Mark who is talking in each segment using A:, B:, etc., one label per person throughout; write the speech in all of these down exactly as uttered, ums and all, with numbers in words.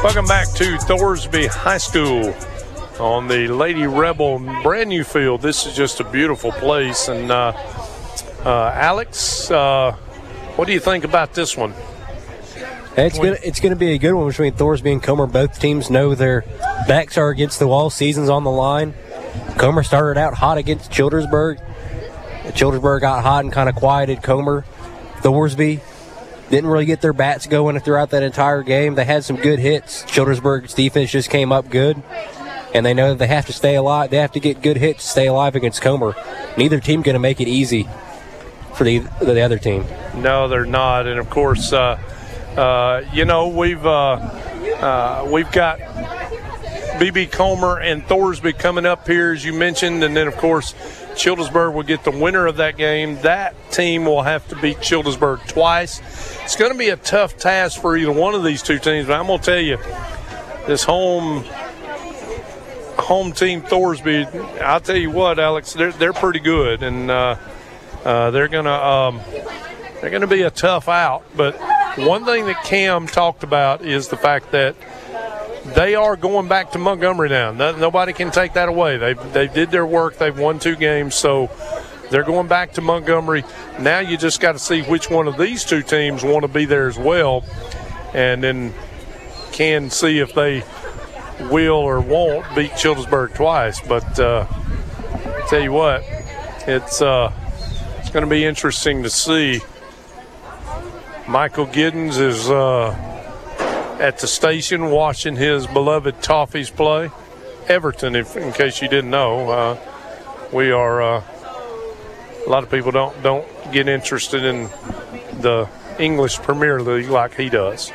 A: Welcome back to Thorsby High School on the Lady Rebel brand new field. This is just a beautiful place. And uh, uh, Alex, uh, what do you think about this one?
B: It's gonna it's gonna be a good one between Thorsby and Comer. Both teams know their backs are against the wall. Season's on the line. Comer started out hot against Childersburg. Childersburg got hot and kind of quieted Comer. Thorsby didn't really get their bats going throughout that entire game. They had some good hits. Childersburg's defense just came up good, and they know that they have to stay alive. They have to get good hits to stay alive against Comer. Neither team going to make it easy for the the other team.
A: No, they're not. And of course, uh, uh, you know we've uh, uh, we've got B B Comer and Thorsby coming up here, as you mentioned, and then of course Childersburg will get the winner of that game. That team will have to beat Childersburg twice. It's going to be a tough task for either one of these two teams, but I'm going to tell you, this home home team Thorsby, I'll tell you what, Alex, they're they're pretty good, and uh, uh, they're going to um, they're going to be a tough out. But one thing that Cam talked about is the fact that they are going back to Montgomery now. No, nobody can take that away. They they did their work. They've won two games, so they're going back to Montgomery. Now you just got to see which one of these two teams want to be there as well, and then can see if they will or won't beat Childersburg twice. But uh, tell you what, it's uh, it's going to be interesting to see. Michael Giddens is uh, at the station watching his beloved Toffees play. Everton, if, in case you didn't know, uh, we are. Uh, a lot of people don't don't get interested in the English Premier League like he does.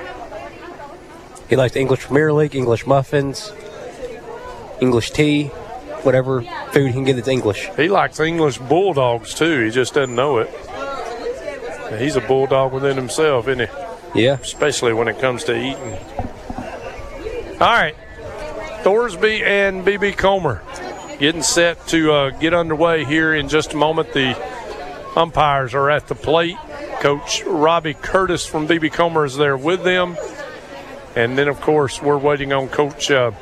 B: He likes the English Premier League, English muffins, English tea, whatever food he can get that's English.
A: He likes English bulldogs too. He just doesn't know it. He's a bulldog within himself, isn't he?
B: Yeah.
A: Especially when it comes to eating. All right. Thorsby and B B Comer getting set to uh, get underway here in just a moment. The umpires are at the plate. Coach Robbie Curtis from B B Comer is there with them. And then, of course, we're waiting on Coach uh,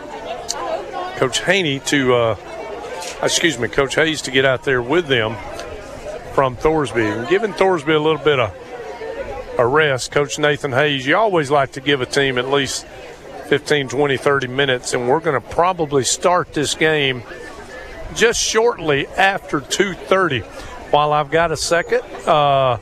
A: Coach Haney to, uh, excuse me, Coach Hayes to get out there with them from Thorsby. And giving Thorsby a little bit of a rest, Coach Nathan Hayes, you always like to give a team at least fifteen, twenty, thirty minutes, and we're going to probably start this game just shortly after two thirty. While I've got a second, uh,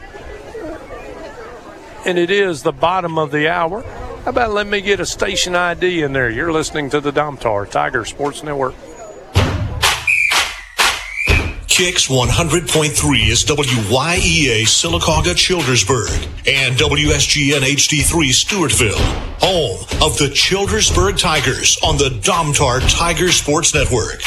A: and it is the bottom of the hour, how about let me get a station I D in there? You're listening to the Domtar Tiger Sports Network.
C: Kicks one hundred point three is W Y E A Sylacauga Childersburg and W S G N H D three Stewartville, home of the Childersburg Tigers on the Domtar Tiger Sports Network.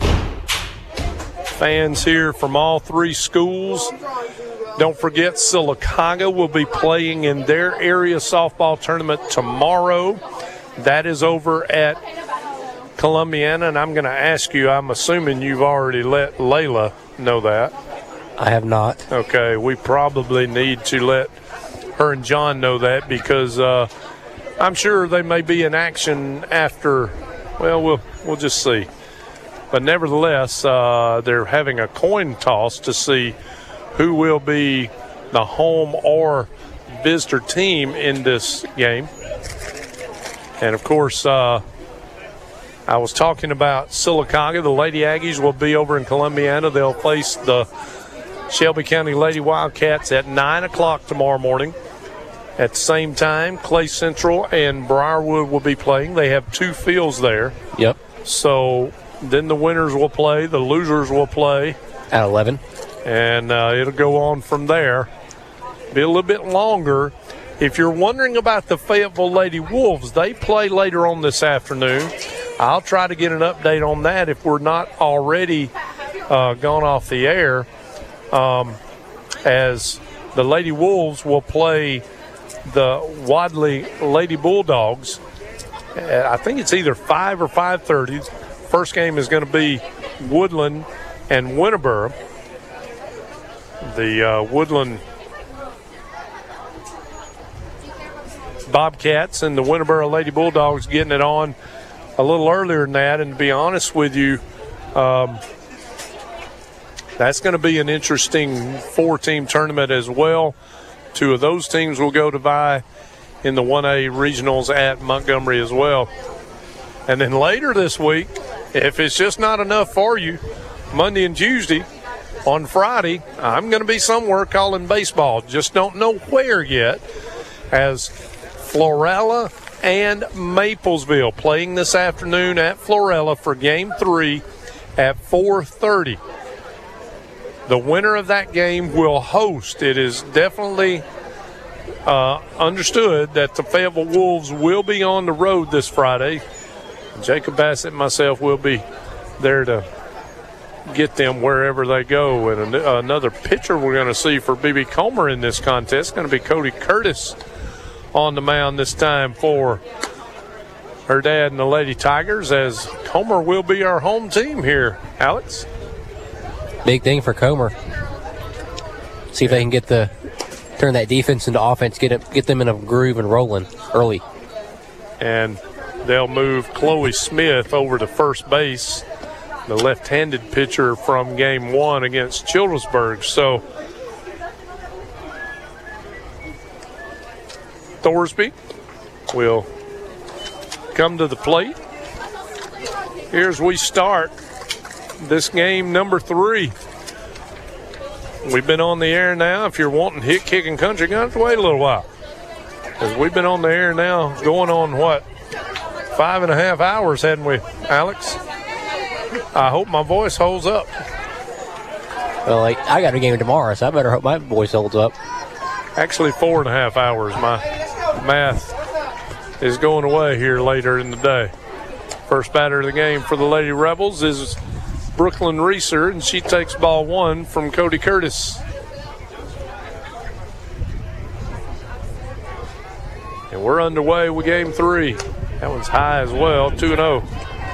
A: Fans here from all three schools. Don't forget, Sylacauga will be playing in their area softball tournament tomorrow. That is over at Columbiana, and I'm going to ask you, I'm assuming you've already let Layla know that.
B: I have not.
A: Okay, we probably need to let her and John know that because uh, I'm sure they may be in action after, well, we'll, we'll just see. But nevertheless, uh, they're having a coin toss to see who will be the home or visitor team in this game. And, of course, uh, I was talking about Sylacauga. The Lady Aggies will be over in Columbiana. They'll face the Shelby County Lady Wildcats at nine o'clock tomorrow morning. At the same time, Clay Central and Briarwood will be playing. They have two fields there.
B: Yep.
A: So then the winners will play. The losers will play.
B: At eleven.
A: And uh, it'll go on from there. Be a little bit longer. If you're wondering about the Fayetteville Lady Wolves, they play later on this afternoon. I'll try to get an update on that if we're not already uh, gone off the air, um, as the Lady Wolves will play the Wadley Lady Bulldogs. Uh, I think it's either five or five thirty. First game is going to be Woodland and Winterboro. The uh, Woodland Bobcats and the Winterboro Lady Bulldogs getting it on a little earlier than that. And to be honest with you, um, that's going to be an interesting four-team tournament as well. Two of those teams will go to vie in the one A regionals at Montgomery as well. And then later this week, if it's just not enough for you, Monday and Tuesday, on Friday, I'm going to be somewhere calling baseball. Just don't know where yet, as Florella and Maplesville playing this afternoon at Florella for game three at four thirty. The winner of that game will host. It is definitely uh, understood that the Fayetteville Wolves will be on the road this Friday. Jacob Bassett and myself will be there to get them wherever they go. And an- another pitcher we're going to see for B B Comer in this contest is going to be Cody Curtis on the mound this time for her dad and the Lady Tigers, as Comer will be our home team here. Alex?
B: Big thing for Comer. See if they can get the turn that defense into offense, get it, get them in a groove and rolling early.
A: And they'll move Chloe Smith over to first base, the left-handed pitcher from game one against Childersburg. So Thorsby will come to the plate. Here's we start this game number three. We've been on the air now. If you're wanting Hit Kick and Country, you're going to have to wait a little while, because we've been on the air now going on, what, five and a half hours, hadn't we, Alex? I hope my voice holds up.
B: Well, like, I got a game tomorrow, so I better hope my voice holds up.
A: Actually, four and a half hours. My math is going away here later in the day. First batter of the game for the Lady Rebels is Brooklyn Reeser, and she takes ball one from Cody Curtis. And we're underway with game three. That one's high as well, two and oh.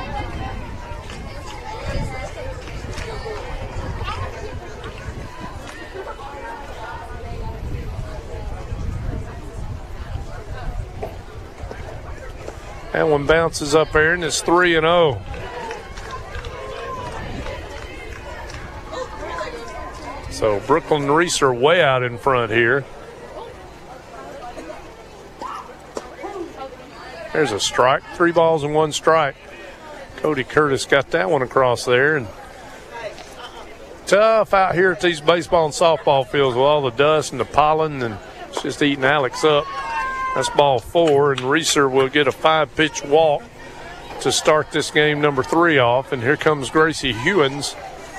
A: That one bounces up there, and it's three and oh. So Brooklyn Reeser way out in front here. There's a strike, three balls and one strike. Cody Curtis got that one across there. And tough out here at these baseball and softball fields with all the dust and the pollen, and it's just eating Alex up. That's ball four, and Reeser will get a five-pitch walk to start this game number three off. And here comes Gracie Hewins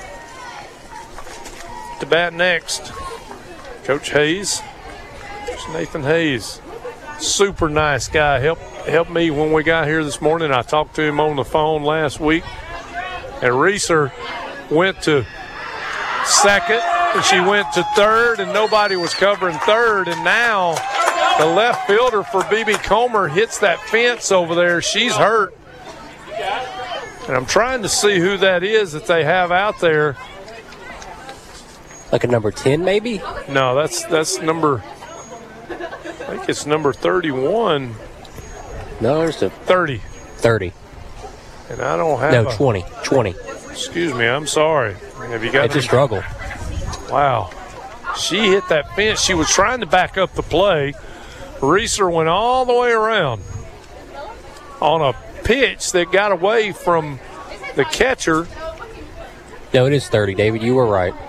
A: to bat next. Coach Hayes, Coach Nathan Hayes, super nice guy. Helped helped me when we got here this morning. I talked to him on the phone last week. And Reeser went to second, and she went to third, and nobody was covering third. And now the left fielder for B B Comer hits that fence over there. She's hurt. And I'm trying to see who that is that they have out there.
B: Like a number ten, maybe?
A: No, that's that's number, I think it's number thirty-one.
B: No, it's a
A: thirty.
B: thirty.
A: And I don't have
B: No,
A: a,
B: twenty. twenty.
A: Excuse me, I'm sorry. Have you got
B: It's a struggle.
A: Wow. She hit that fence. She was trying to back up the play. Reeser went all the way around on a pitch that got away from the catcher.
B: No, it is thirty, David. You were right.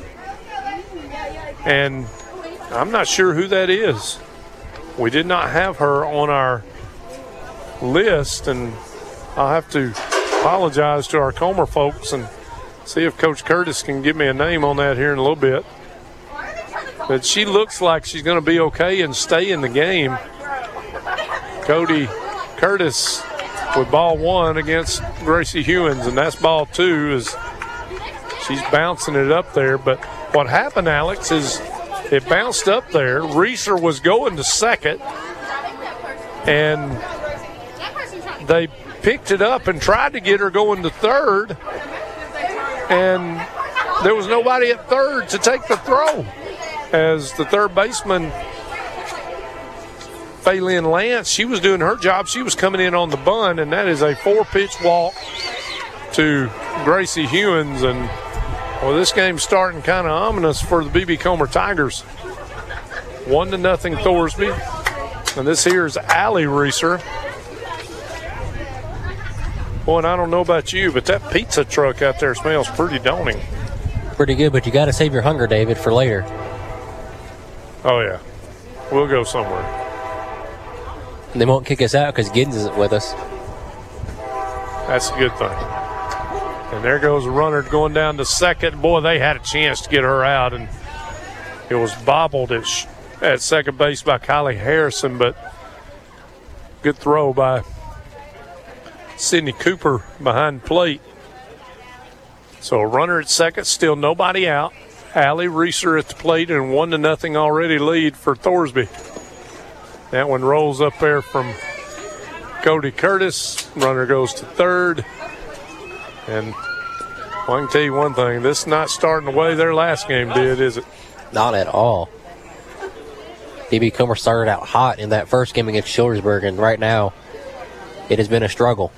A: And I'm not sure who that is. We did not have her on our list, and I'll have to apologize to our Comer folks and see if Coach Curtis can give me a name on that here in a little bit. But she looks like she's going to be okay and stay in the game. Cody Curtis with ball one against Gracie Hewins, and that's ball two. Is she's bouncing it up there. But what happened, Alex, is it bounced up there. Reeser was going to second, and they picked it up and tried to get her going to third, and there was nobody at third to take the throw, as the third baseman Faylin Lance, she was doing her job. She was coming in on the bunt, and that is a four-pitch walk to Gracie Hewins. And, well, this game's starting kind of ominous for the B B Comer Tigers. One to nothing Thorsby. And this here is Allie Reeser. Boy, and I don't know about you, but that pizza truck out there smells pretty daunting.
B: Pretty good, but you got to save your hunger, David, for later.
A: Oh, yeah. We'll go somewhere.
B: And they won't kick us out because Giddens isn't with us.
A: That's a good thing. And there goes a runner going down to second. Boy, they had a chance to get her out, and it was bobbled at, sh- at second base by Kylie Harrison, but good throw by Sydney Cooper behind plate. So a runner at second, still nobody out. Allie Reeser at the plate, and one to nothing already lead for Thorsby. That one rolls up there from Cody Curtis. Runner goes to third. And well, I can tell you one thing, this is not starting the way their last game did, is it?
B: Not at all. B B Comer started out hot in that first game against Childersburg, and right now it has been a struggle.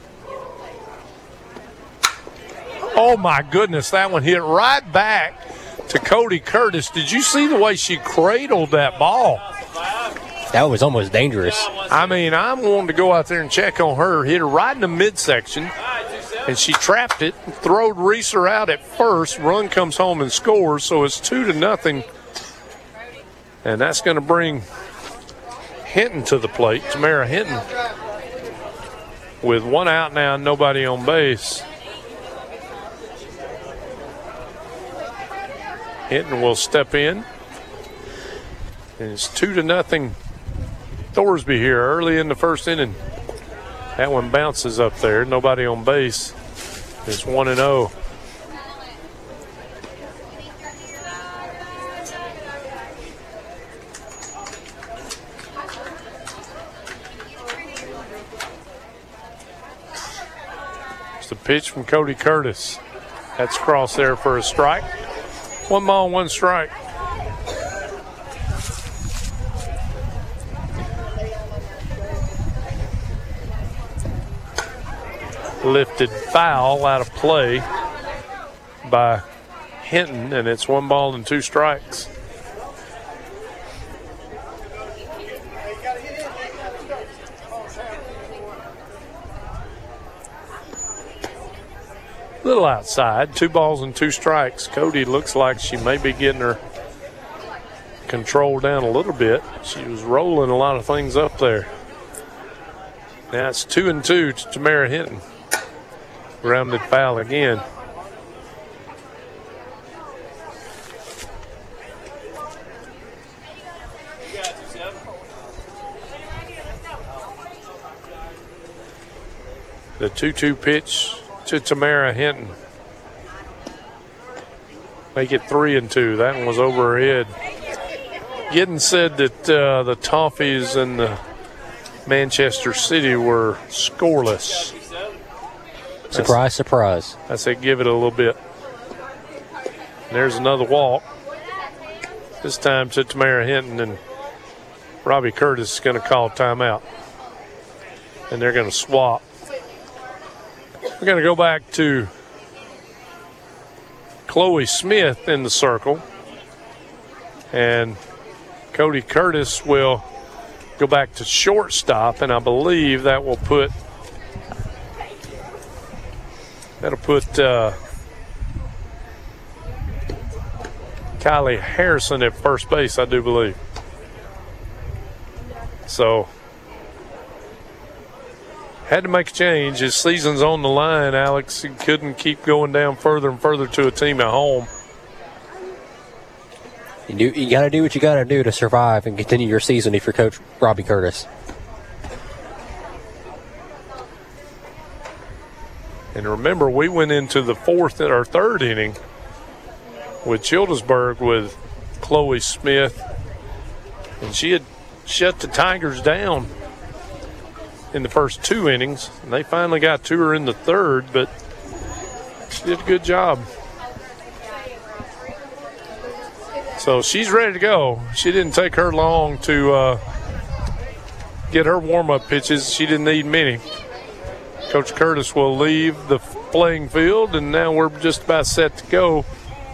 A: Oh, my goodness, that one hit right back to Cody Curtis. Did you see the way she cradled that ball?
B: That was almost dangerous.
A: I mean, I'm wanting to go out there and check on her. Hit her right in the midsection, and she trapped it, throwed Reeser out at first. Run comes home and scores, so it's two to nothing. And that's going to bring Hinton to the plate, Tamara Hinton, with one out now, nobody on base. Hinton will step in. And it's two to nothing Thorsby here early in the first inning. That one bounces up there. Nobody on base. It's one and oh. It's a pitch from Cody Curtis. That's crossed there for a strike. One ball, one strike. Lifted foul out of play by Hinton, and it's one ball and two strikes. A little outside, two balls and two strikes. Cody looks like she may be getting her control down a little bit. She was rolling a lot of things up there. Now it's two and two to Tamara Hinton. Grounded foul again. The two two pitch to Tamara Hinton. Make it three and two. That one was over her head. Giddens said that uh, the Toffees and the Manchester City were scoreless.
B: Surprise, surprise.
A: I said give it a little bit. And there's another walk. This time to Tamara Hinton, and Robbie Curtis is going to call timeout. And they're going to swap. We're going to go back to Chloe Smith in the circle. And Cody Curtis will go back to shortstop, and I believe that will put that'll put uh, Kylie Harrison at first base, I do believe. So had to make a change. His season's on the line, Alex. He couldn't keep going down further and further to a team at home.
B: You do. You got to do what you got to do to survive and continue your season if you're Coach Robbie Curtis.
A: And remember, we went into the fourth or third inning with Childersburg with Chloe Smith, and she had shut the Tigers down in the first two innings, and they finally got to her in the third, but she did a good job. So she's ready to go. She didn't take her long to uh, get her warm-up pitches. She didn't need many. Coach Curtis will leave the playing field, and now we're just about set to go.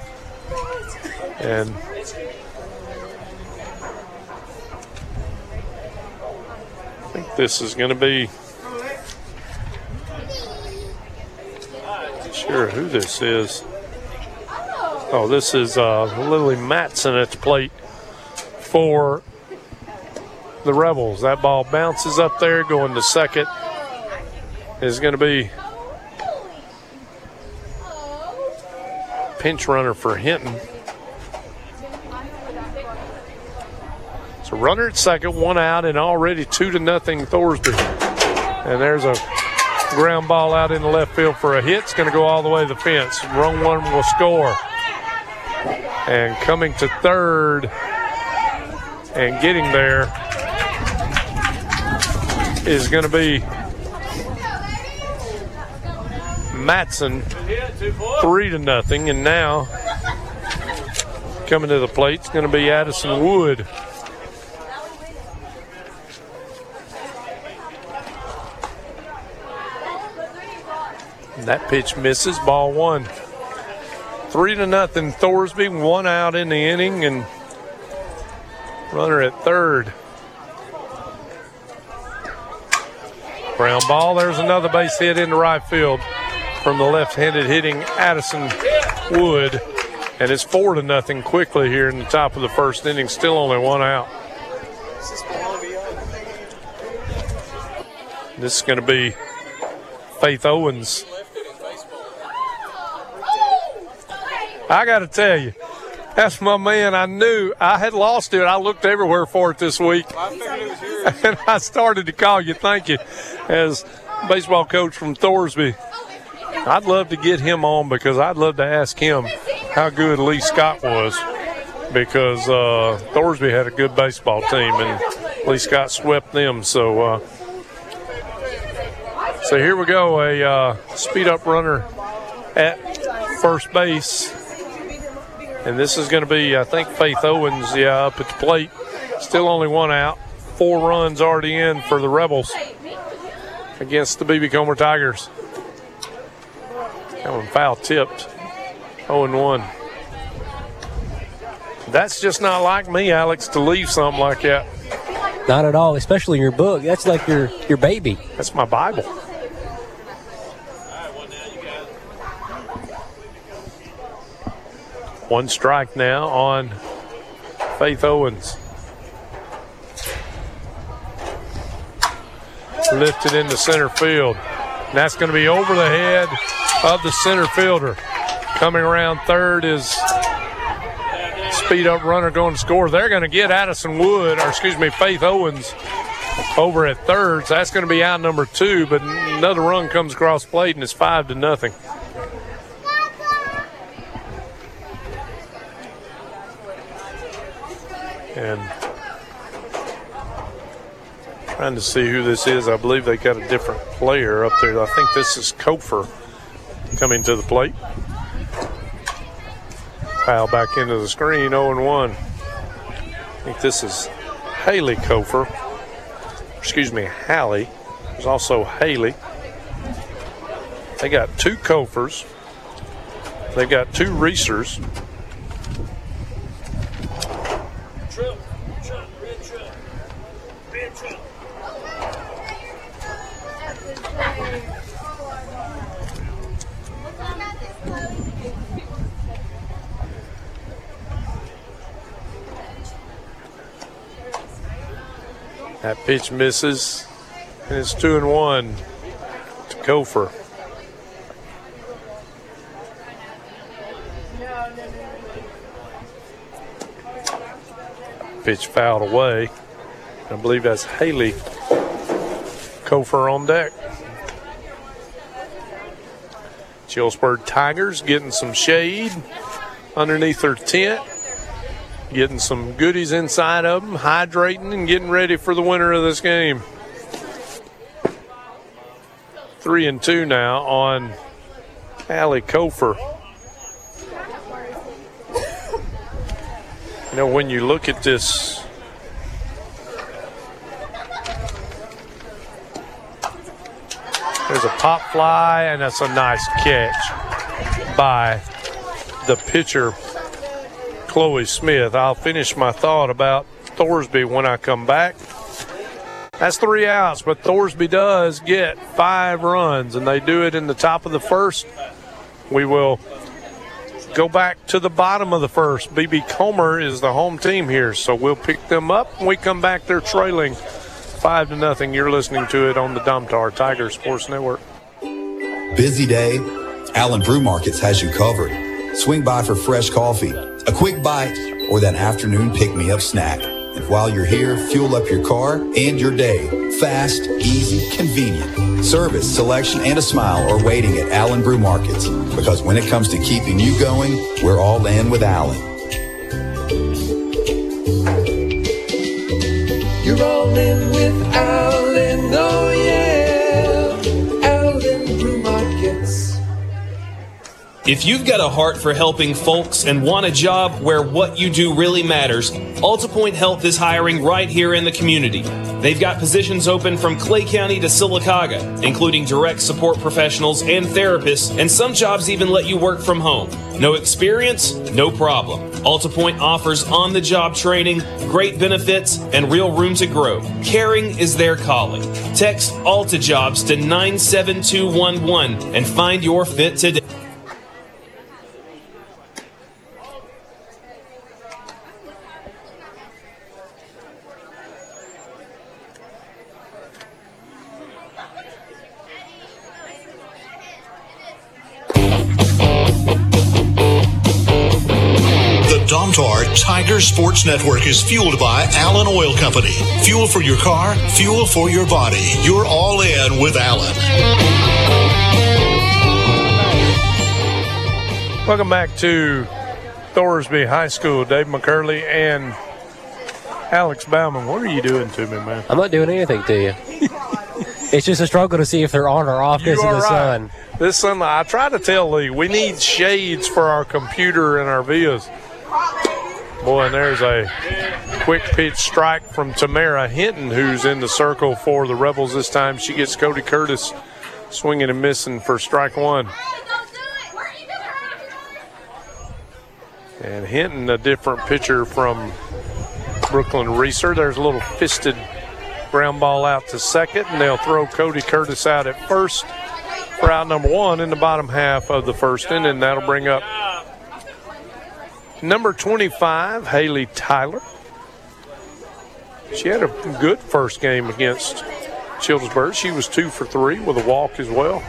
A: And I think this is going to be, sure who this is. Oh, this is uh, Lily Matson at the plate for the Rebels. That ball bounces up there, going to second. Is going to be pinch runner for Hinton. So runner at second, one out, and already two to nothing Thorsby. And there's a ground ball out in the left field for a hit. It's going to go all the way to the fence. Wrong one will score. And coming to third and getting there is going to be Matson, three to nothing, and now coming to the plate is going to be Addison Wood. And that pitch misses, ball one. Three to nothing Thorsby, one out in the inning, and runner at third. Ground ball, there's another base hit into right field from the left-handed hitting Addison Wood, and it's four to nothing quickly here in the top of the first inning. Still only one out. This is going to be Faith Owens. I got to tell you, that's my man. I knew I had lost it. I looked everywhere for it this week, and I started to call you. Thank you, as baseball coach from Thorsby. I'd love to get him on because I'd love to ask him how good Lee Scott was, because uh, Thorsby had a good baseball team and Lee Scott swept them. So, uh, so here we go, a uh, speed-up runner at first base, and this is going to be, I think, Faith Owens, yeah, up at the plate. Still only one out. Four runs already in for the Rebels against the B B Comer Tigers. That one foul tipped, oh and one. That's just not like me, Alex, to leave something like that.
B: Not at all, especially in your book. That's like your, your baby.
A: That's my Bible. One strike now on Faith Owens. Lifted into center field. And that's going to be over the head of the center fielder. Coming around third is speed up runner going to score. They're going to get Addison Wood, or excuse me, Faith Owens over at third. So that's going to be out number two, but another run comes across plate and it's five to nothing. And trying to see who this is. I believe they got a different player up there. I think this is Kofer coming to the plate. Foul back into the screen, oh and one. I think this is Haley Kofer. Excuse me, Hallie. There's also Haley. They got two Kofers. They've got two Reesers. That pitch misses, and it's two and one to Kofer. Pitch fouled away. I believe that's Haley Kofer on deck. Chillsburg Tigers getting some shade underneath their tent. Getting some goodies inside of them, hydrating and getting ready for the winner of this game. Three and two now on Hallie Kofer. You know, when you look at this There's a pop fly, and that's a nice catch by the pitcher, Chloe Smith. I'll finish my thought about Thorsby when I come back. That's three outs, but Thorsby does get five runs, and they do it in the top of the first. We will go back to the bottom of the first. B B Comer is the home team here, so we'll pick them up. When we come back, they're trailing five to nothing. You're listening to it on the Domtar Tiger Sports Network.
D: Busy day? Allen Brew Markets has you covered. Swing by for fresh coffee, a quick bite, or that afternoon pick-me-up snack. And while you're here, fuel up your car and your day. Fast, easy, convenient. Service, selection, and a smile are waiting at Allen Brew Markets. Because when it comes to keeping you going, we're all in with Allen.
E: You're all in with Allen, oh yeah, Allen Brew Markets.
F: If you've got a heart for helping folks and want a job where what you do really matters, AltaPoint Health is hiring right here in the community. They've got positions open from Clay County to Sylacauga, including direct support professionals and therapists, and some jobs even let you work from home. No experience? No problem. AltaPoint offers on-the-job training, great benefits, and real room to grow. Caring is their calling. Text AltaJobs to nine seven two one one and find your fit today.
C: Domtar Tiger Sports Network is fueled by Allen Oil Company. Fuel for your car, fuel for your body. You're all in with Allen.
A: Welcome back to Thorsby High School. Dave McCurley and Alex Bauman. What are you doing to me, man?
B: I'm not doing anything to you. It's just a struggle to see if they're on or off because of the
A: right.
B: sun.
A: This sunlight. I try to tell Lee, we need shades for our computer and our videos. Boy, and there's a quick pitch strike from Tamara Hinton, who's in the circle for the Rebels this time. She gets Cody Curtis swinging and missing for strike one. And Hinton, a different pitcher from Brooklyn Reeser. There's a little fisted ground ball out to second, and they'll throw Cody Curtis out at first for out number one in the bottom half of the first inning. That'll bring up number twenty-five, Haley Tyler. She had a good first game against Childersburg. She was two for three with a walk as well.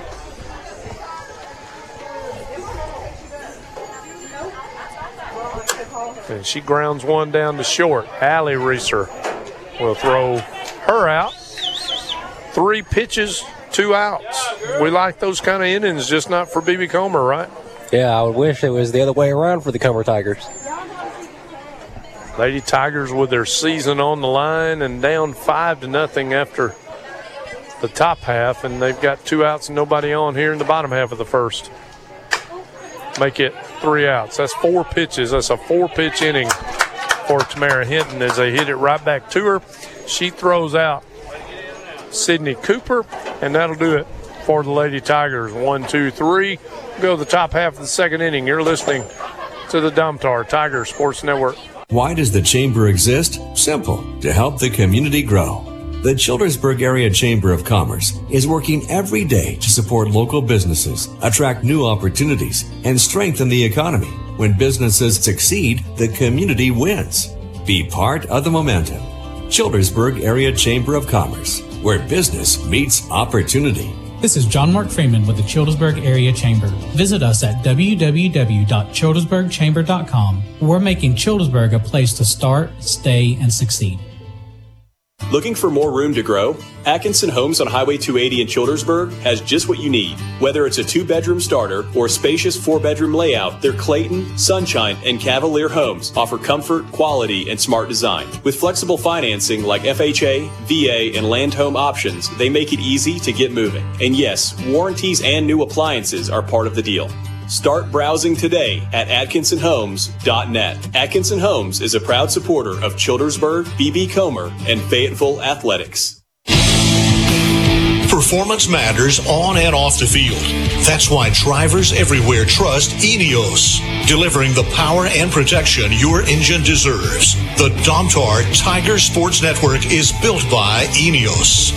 A: And she grounds one down to short. Allie Reeser will throw her out. Three pitches, two outs. We like those kind of innings, just not for B B Comer, right?
B: Yeah, I would wish it was the other way around for the Comer Tigers.
A: Lady Tigers with their season on the line and down five to nothing after the top half, and they've got two outs and nobody on here in the bottom half of the first. Make it three outs. That's four pitches. That's a four-pitch inning for Tamara Hinton as they hit it right back to her. She throws out Sydney Cooper, and that'll do it for the Lady Tigers. One, two, three. Go to the top half of the second inning. You're listening to the Domtar Tiger Sports Network.
G: Why does the Chamber exist? Simple, to help the community grow. The Childersburg Area Chamber of Commerce is working every day to support local businesses, attract new opportunities, and strengthen the economy. When businesses succeed, the community wins. Be part of the momentum. Childersburg Area Chamber of Commerce, where business meets opportunity.
H: This is John Mark Freeman with the Childersburg Area Chamber. Visit us at w w w dot childersburg chamber dot com. We're making Childersburg a place to start, stay, and succeed.
I: Looking for more room to grow? Atkinson Homes on Highway two eighty in Childersburg has just what you need. Whether it's a two-bedroom starter or a spacious four-bedroom layout, their Clayton, Sunshine, and Cavalier homes offer comfort, quality, and smart design. With flexible financing like F H A, V A, and land home options, they make it easy to get moving. And yes, warranties and new appliances are part of the deal. Start browsing today at atkinson homes dot net. Atkinson Homes is a proud supporter of Childersburg, B B Comer, and Fayetteville athletics.
C: For performance matters on and off the field. That's why drivers everywhere trust Eneos, delivering the power and protection your engine deserves. The Domtar Tiger Sports Network is built by Eneos.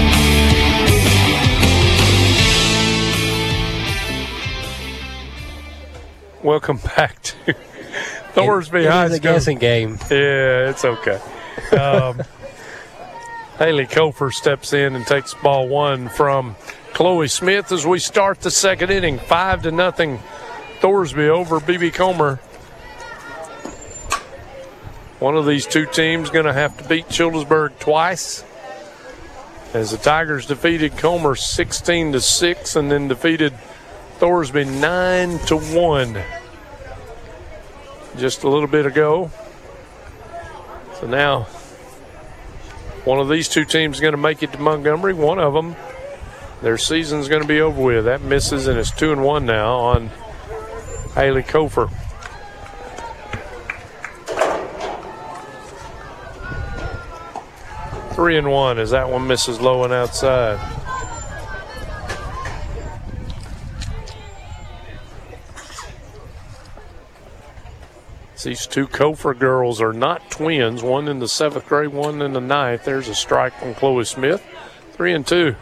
A: Welcome back to Thorsby
B: it,
A: High
B: it is
A: School.
B: a guessing game.
A: Yeah, it's okay. Um, Haley Kofer steps in and takes ball one from Chloe Smith as we start the second inning. Five to nothing, Thorsby over B B Comer. One of these two teams going to have to beat Childersburg twice, as the Tigers defeated Comer sixteen to six and then defeated Thorsby nine to one just a little bit ago. So now one of these two teams is going to make it to Montgomery. One of them, their season's going to be over with. That misses, and it's two and one now on Haley Kofer. Three and one as that one misses low and outside. These two Kofer girls are not twins, one in the seventh grade, one in the ninth. There's a strike from Chloe Smith. Three and two.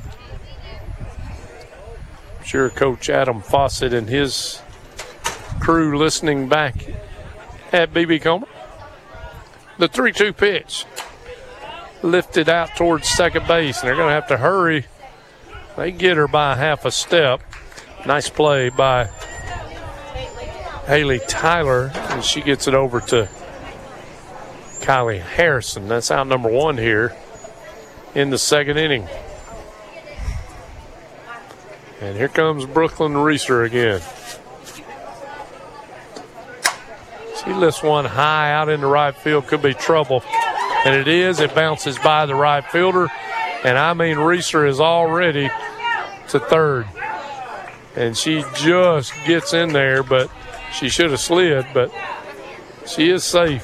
A: I'm sure Coach Adam Fawcett and his crew listening back at B B Comer. The three two pitch. Lifted out towards second base, and they're going to have to hurry. They get her by half a step. Nice play by Haley Tyler, and she gets it over to Kylie Harrison. That's out number one here in the second inning. And here comes Brooklyn Reeser again. She lifts one high out into right field. Could be trouble. And it is. It bounces by the right fielder. And I mean, Reeser is already to third. And she just gets in there, but she should have slid, but she is safe.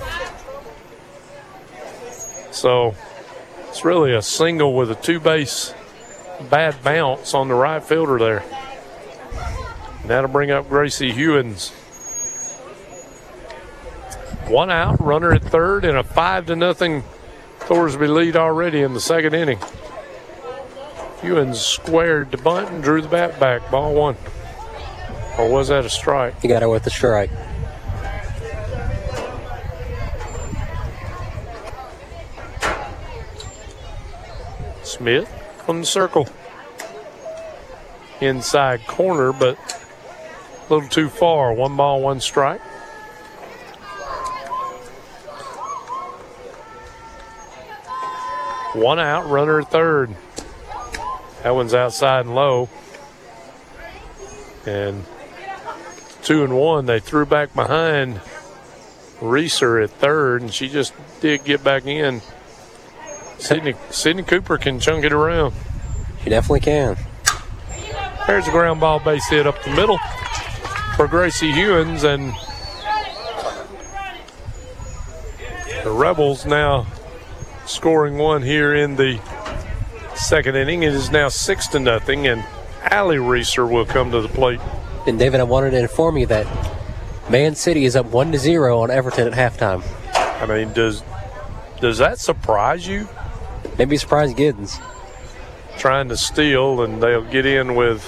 A: So it's really a single with a two-base bad bounce on the right fielder there. And that'll bring up Gracie Hewins. One out, runner at third, and a five to nothing Thorsby lead already in the second inning. Hewins squared the bunt and drew the bat back. Ball one. Or was that a strike?
B: He got it with a strike.
A: Smith from the circle. Inside corner, but a little too far. One ball, one strike. One out, runner at third. That one's outside and low. And two and one, they threw back behind Reeser at third, and she just did get back in. Sydney, Sydney Cooper can chunk it around.
B: She definitely can.
A: There's a ground ball base hit up the middle for Gracie Hewins, and the Rebels now scoring one here in the second inning. It is now six to nothing, and Allie Reeser will come to the plate.
B: And David, I wanted to inform you that Man City is up one to zero on Everton at halftime.
A: I mean, does does that surprise you?
B: Maybe surprise Giddens.
A: Trying to steal, and they'll get in with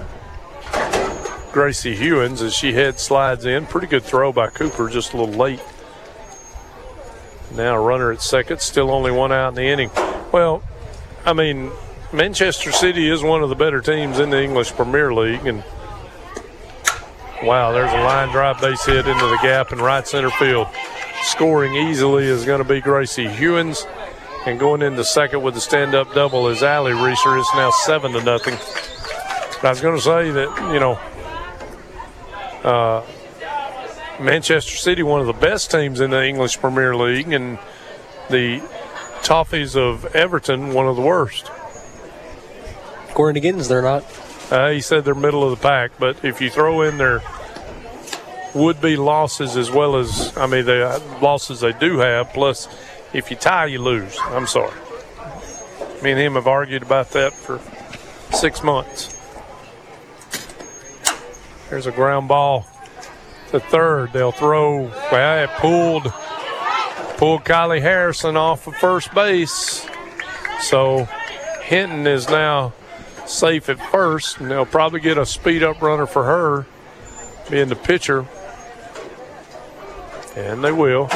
A: Gracie Hewins as she head slides in. Pretty good throw by Cooper, just a little late. Now a runner at second, still only one out in the inning. Well, I mean, Manchester City is one of the better teams in the English Premier League, and wow, there's a line drive base hit into the gap in right center field. Scoring easily is going to be Gracie Hewins, and going into second with the stand-up double is Allie Reeser. It's now seven to nothing. But I was going to say that, you know, uh, Manchester City, one of the best teams in the English Premier League, and the Toffees of Everton, one of the worst.
B: According to Giddens, they're not.
A: Uh, he said they're middle of the pack, but if you throw in their would-be losses as well as, I mean, the losses they do have, plus if you tie, you lose. I'm sorry. Me and him have argued about that for six months. There's a ground ball to third. They'll throw, well, it pulled, pulled Kylie Harrison off of first base. So Hinton is now safe at first, and they'll probably get a speed-up runner for her, being the pitcher. And they will.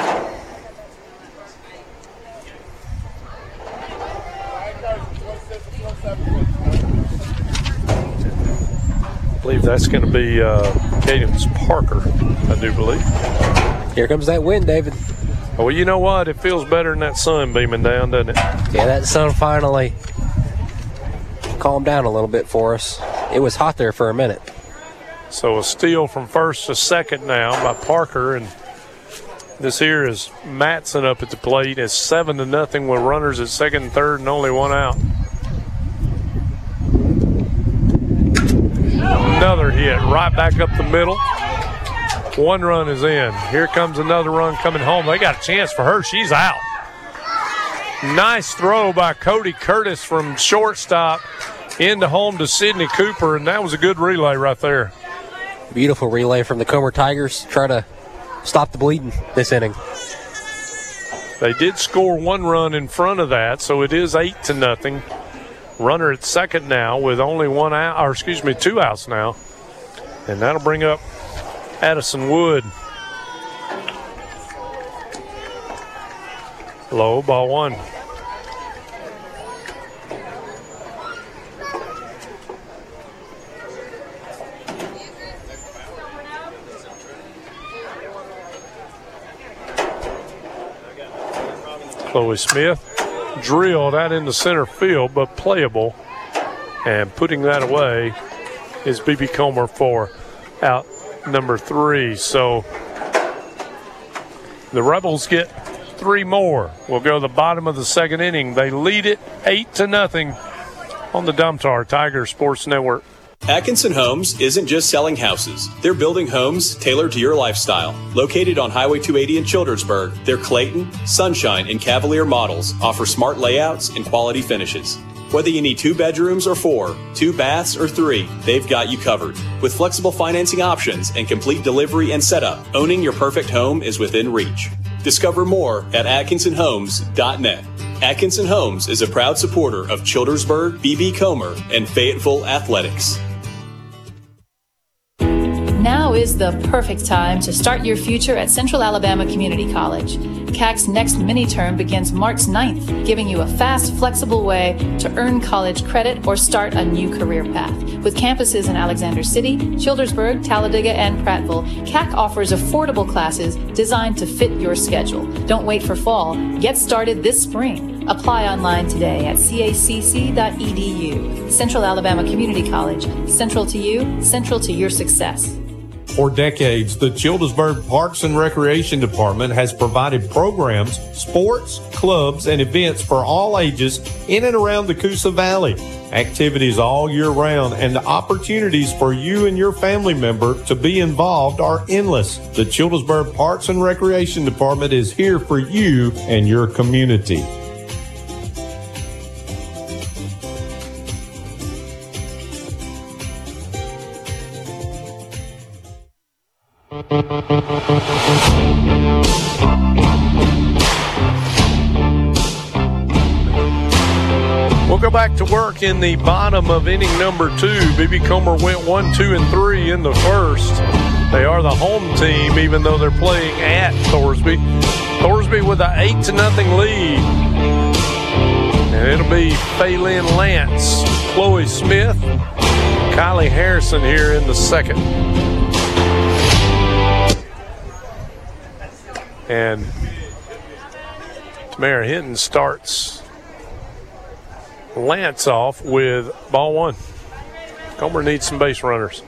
A: I believe that's going to be uh, Cadence Parker, I do believe.
B: Here comes that wind, David.
A: Well, you know what? It feels better than that sun beaming down, doesn't it?
B: Yeah, that sun finally calmed down a little bit for us. It was hot there for a minute.
A: So a steal from first to second now by Parker, and this here is Matson up at the plate. It's seven to nothing with runners at second and third and only one out. Another hit right back up the middle. One run is in. Here comes another run coming home. They got a chance for her. She's out. Nice throw by Cody Curtis from shortstop into home to Sydney Cooper, and that was a good relay right there.
B: Beautiful relay from the Comer Tigers. Try to stop the bleeding this inning.
A: They did score one run in front of that, so it is eight to nothing. Runner at second now with only one out, or excuse me, two outs now. And that'll bring up Addison Wood. Low, ball one. Chloe Smith drilled out into center field, but playable. And putting that away is B B Comer for out number three. So the Rebels get three more. We'll go to the bottom of the second inning. They lead it eight to nothing on the Domtar Tiger Sports Network.
I: Atkinson Homes isn't just selling houses. They're building homes tailored to your lifestyle. Located on Highway two eighty in Childersburg, their Clayton, Sunshine, and Cavalier models offer smart layouts and quality finishes. Whether you need two bedrooms or four, two baths or three, they've got you covered. With flexible financing options and complete delivery and setup, owning your perfect home is within reach. Discover more at atkinson homes dot net. Atkinson Homes is a proud supporter of Childersburg, B B Comer, and Fayetteville Athletics.
J: Now is the perfect time to start your future at Central Alabama Community College. C A C's next mini-term begins March ninth, giving you a fast, flexible way to earn college credit or start a new career path. With campuses in Alexander City, Childersburg, Talladega, and Prattville, C A C offers affordable classes designed to fit your schedule. Don't wait for fall. Get started this spring. Apply online today at c a c c dot e d u. Central Alabama Community College. Central to you, central to your success.
K: For decades, the Childersburg Parks and Recreation Department has provided programs, sports, clubs, and events for all ages in and around the Coosa Valley. Activities all year round and the opportunities for you and your family member to be involved are endless. The Childersburg Parks and Recreation Department is here for you and your community.
A: We'll go back to work in the bottom of inning number two. B B Comer went one, two, and three in the first. They are the home team, even though they're playing at Thorsby. Thorsby with an eight to nothing lead. And it'll be Faylin Lance, Chloe Smith, Kylie Harrison here in the second. And Tamara Hinton starts Lance off with ball one. Comer needs some base runners.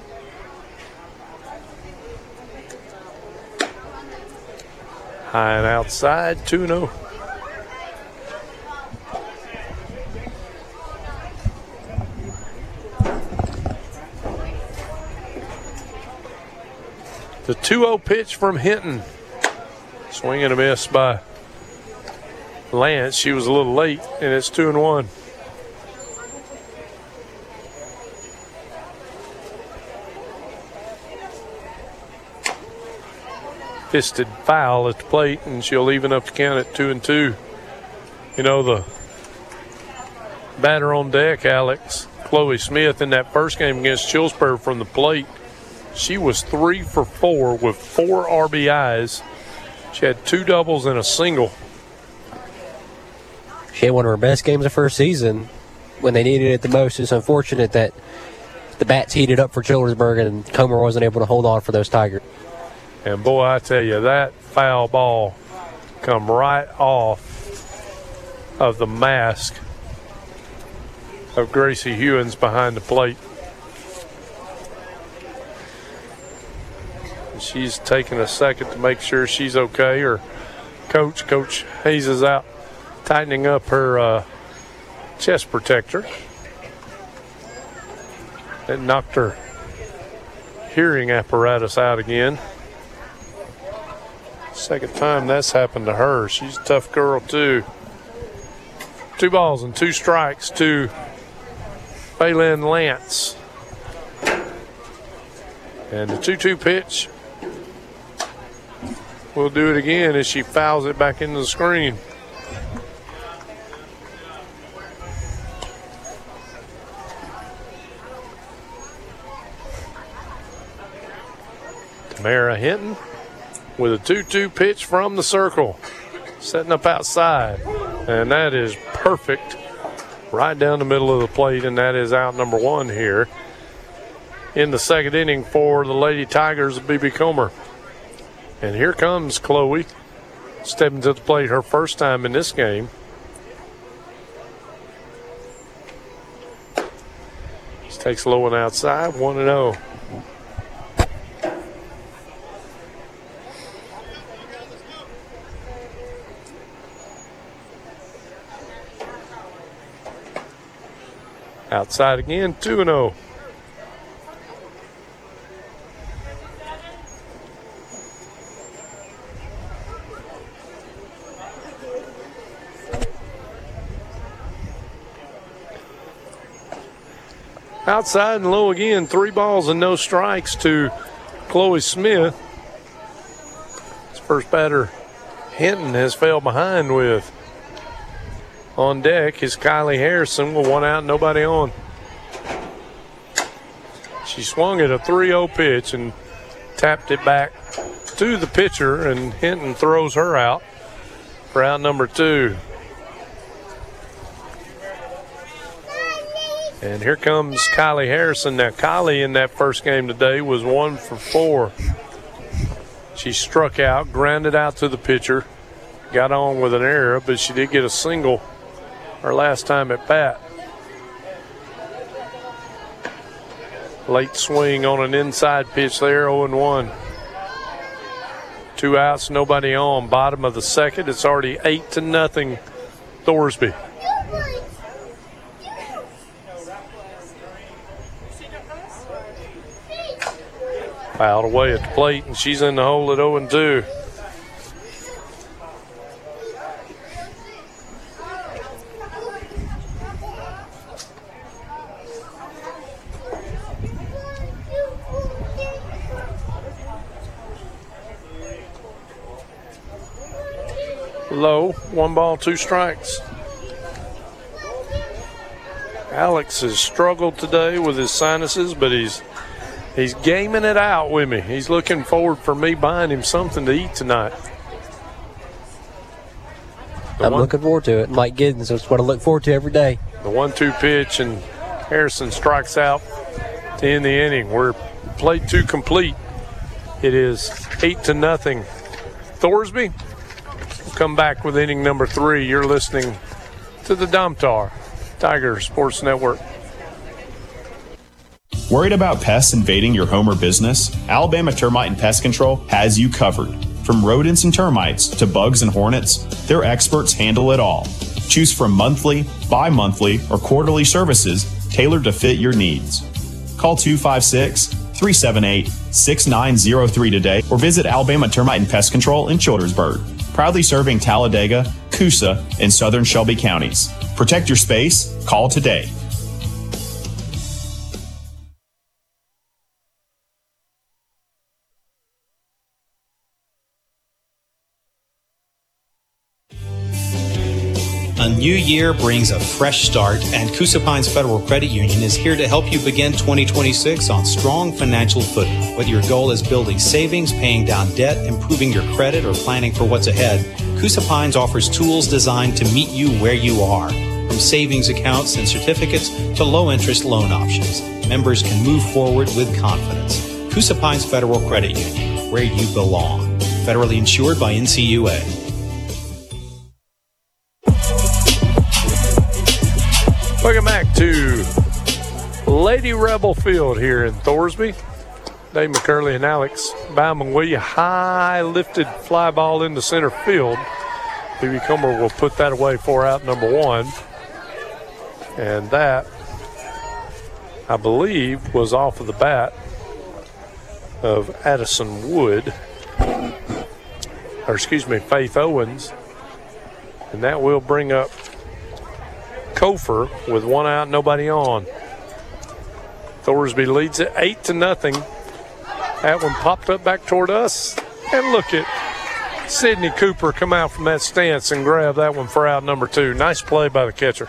A: High and outside, two and oh. The two oh pitch from Hinton. Swing and a miss by Lance. She was a little late, and it's two and one. fisted foul at the plate, and she'll even up the count at two and two. You know, the batter on deck, Alex, Chloe Smith, in that first game against Childersburg from the plate, she was three for four with four R B Is. She had two doubles and a single.
B: She had one of her best games of her season when they needed it the most. It's unfortunate that the bats heated up for Childersburg and Comer wasn't able to hold on for those Tigers.
A: And boy, I tell you, that foul ball come right off of the mask of Gracie Hewins behind the plate. She's taking a second to make sure she's okay. Her coach, Coach Hayes, is out tightening up her uh, chest protector. That knocked her hearing apparatus out again. Second time that's happened to her. She's a tough girl, too. Two balls and two strikes to Phelan Lance. And the two two pitch will do it again as she fouls it back into the screen. Tamara Hinton with a two two pitch from the circle, setting up outside. And that is perfect right down the middle of the plate, and that is out number one here in the second inning for the Lady Tigers of B B Comer. And here comes Chloe stepping to the plate, her first time in this game. She takes low and outside, one and oh. Outside again, two and oh. Outside and low again, three balls and no strikes to Chloe Smith. His first batter, Hinton, has fell behind with. On deck is Kylie Harrison with one out, nobody on. She swung at a three oh pitch and tapped it back to the pitcher, and Hinton throws her out for out number two. And here comes Kylie Harrison. Now, Kylie in that first game today was one for four. She struck out, grounded out to the pitcher, got on with an error, but she did get a single her last time at bat. Late swing on an inside pitch there, oh and one. Two outs, nobody on. Bottom of the second, it's already eight to nothing Thorsby. Fouled away at the plate, and she's in the hole at oh and two. Low, one ball, two strikes. Alex has struggled today with his sinuses, but he's he's gaming it out with me. He's looking forward for me buying him something to eat tonight. The
B: I'm
A: one,
B: looking forward to it. Mike Giddens, that's what I look forward to every day.
A: The one two pitch, and Harrison strikes out to end the inning. We're played two complete. It is eight to nothing. Thorsby will come back with inning number three. You're listening to the Domtar Tiger Sports Network.
L: Worried about pests invading your home or business? Alabama Termite and Pest Control has you covered. From rodents and termites to bugs and hornets, their experts handle it all. Choose from monthly, bi-monthly, or quarterly services tailored to fit your needs. Call two five six, three seven eight, six nine zero three today or visit Alabama Termite and Pest Control in Childersburg. Proudly serving Talladega, Coosa, and southern Shelby counties. Protect your space. Call today.
M: new year brings a fresh start, and Coosa Pines Federal Credit Union is here to help you begin twenty twenty-six on strong financial footing. Whether your goal is building savings, paying down debt, improving your credit, or planning for what's ahead, Coosa Pines offers tools designed to meet you where you are. From savings accounts and certificates to low-interest loan options, members can move forward with confidence. Coosa Pines Federal Credit Union, where you belong. Federally insured by N C U A.
A: Welcome back to Lady Rebel Field here in Thorsby. Dave McCurley and Alex Bauman with you. High lifted fly ball into center field. B B Comer will put that away for out number one. And that, I believe, was off of the bat of Addison Wood. Or excuse me, Faith Owens. And that will bring up Kofer with one out, nobody on. Thorsby leads it eight to nothing. That one popped up back toward us. And look at Sydney Cooper come out from that stance and grab that one for out number two. Nice play by the catcher.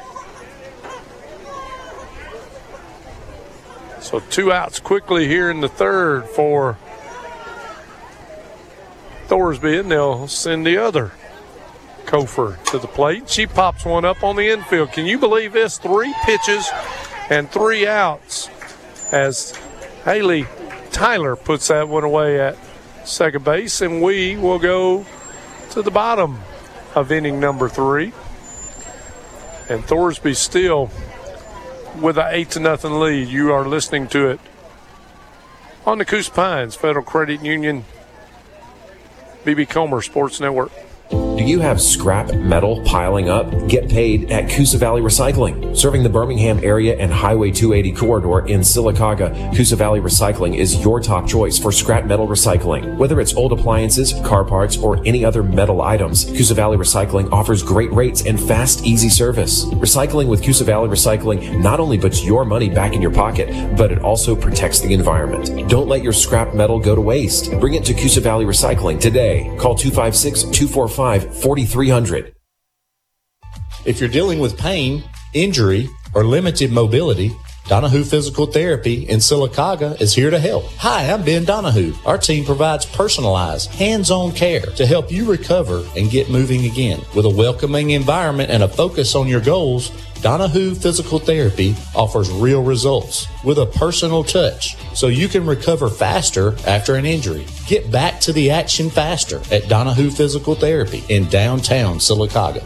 A: So two outs quickly here in the third for Thorsby, and they'll send the other Kofer to the plate. She pops one up on the infield. Can you believe this? Three pitches and three outs as Haley Tyler puts that one away at second base, and we will go to the bottom of inning number three. And Thorsby still with an eight to nothing lead. You are listening to it on the Coosa Pines Federal Credit Union B B Comer Sports Network.
N: Do you have scrap metal piling up? Get paid at Coosa Valley Recycling. Serving the Birmingham area and Highway two eighty corridor in Sylacauga, Coosa Valley Recycling is your top choice for scrap metal recycling. Whether it's old appliances, car parts, or any other metal items, Coosa Valley Recycling offers great rates and fast, easy service. Recycling with Coosa Valley Recycling not only puts your money back in your pocket, but it also protects the environment. Don't let your scrap metal go to waste. Bring it to Coosa Valley Recycling today. Call two five six, two four five, four three zero zero.
O: If you're dealing with pain, injury, or limited mobility, Donahue Physical Therapy in Sylacauga is here to help. Hi, I'm Ben Donahue. Our team provides personalized, hands-on care to help you recover and get moving again. With a welcoming environment and a focus on your goals, Donahue Physical Therapy offers real results with a personal touch so you can recover faster after an injury. Get back to the action faster at Donahue Physical Therapy in downtown Sylacauga.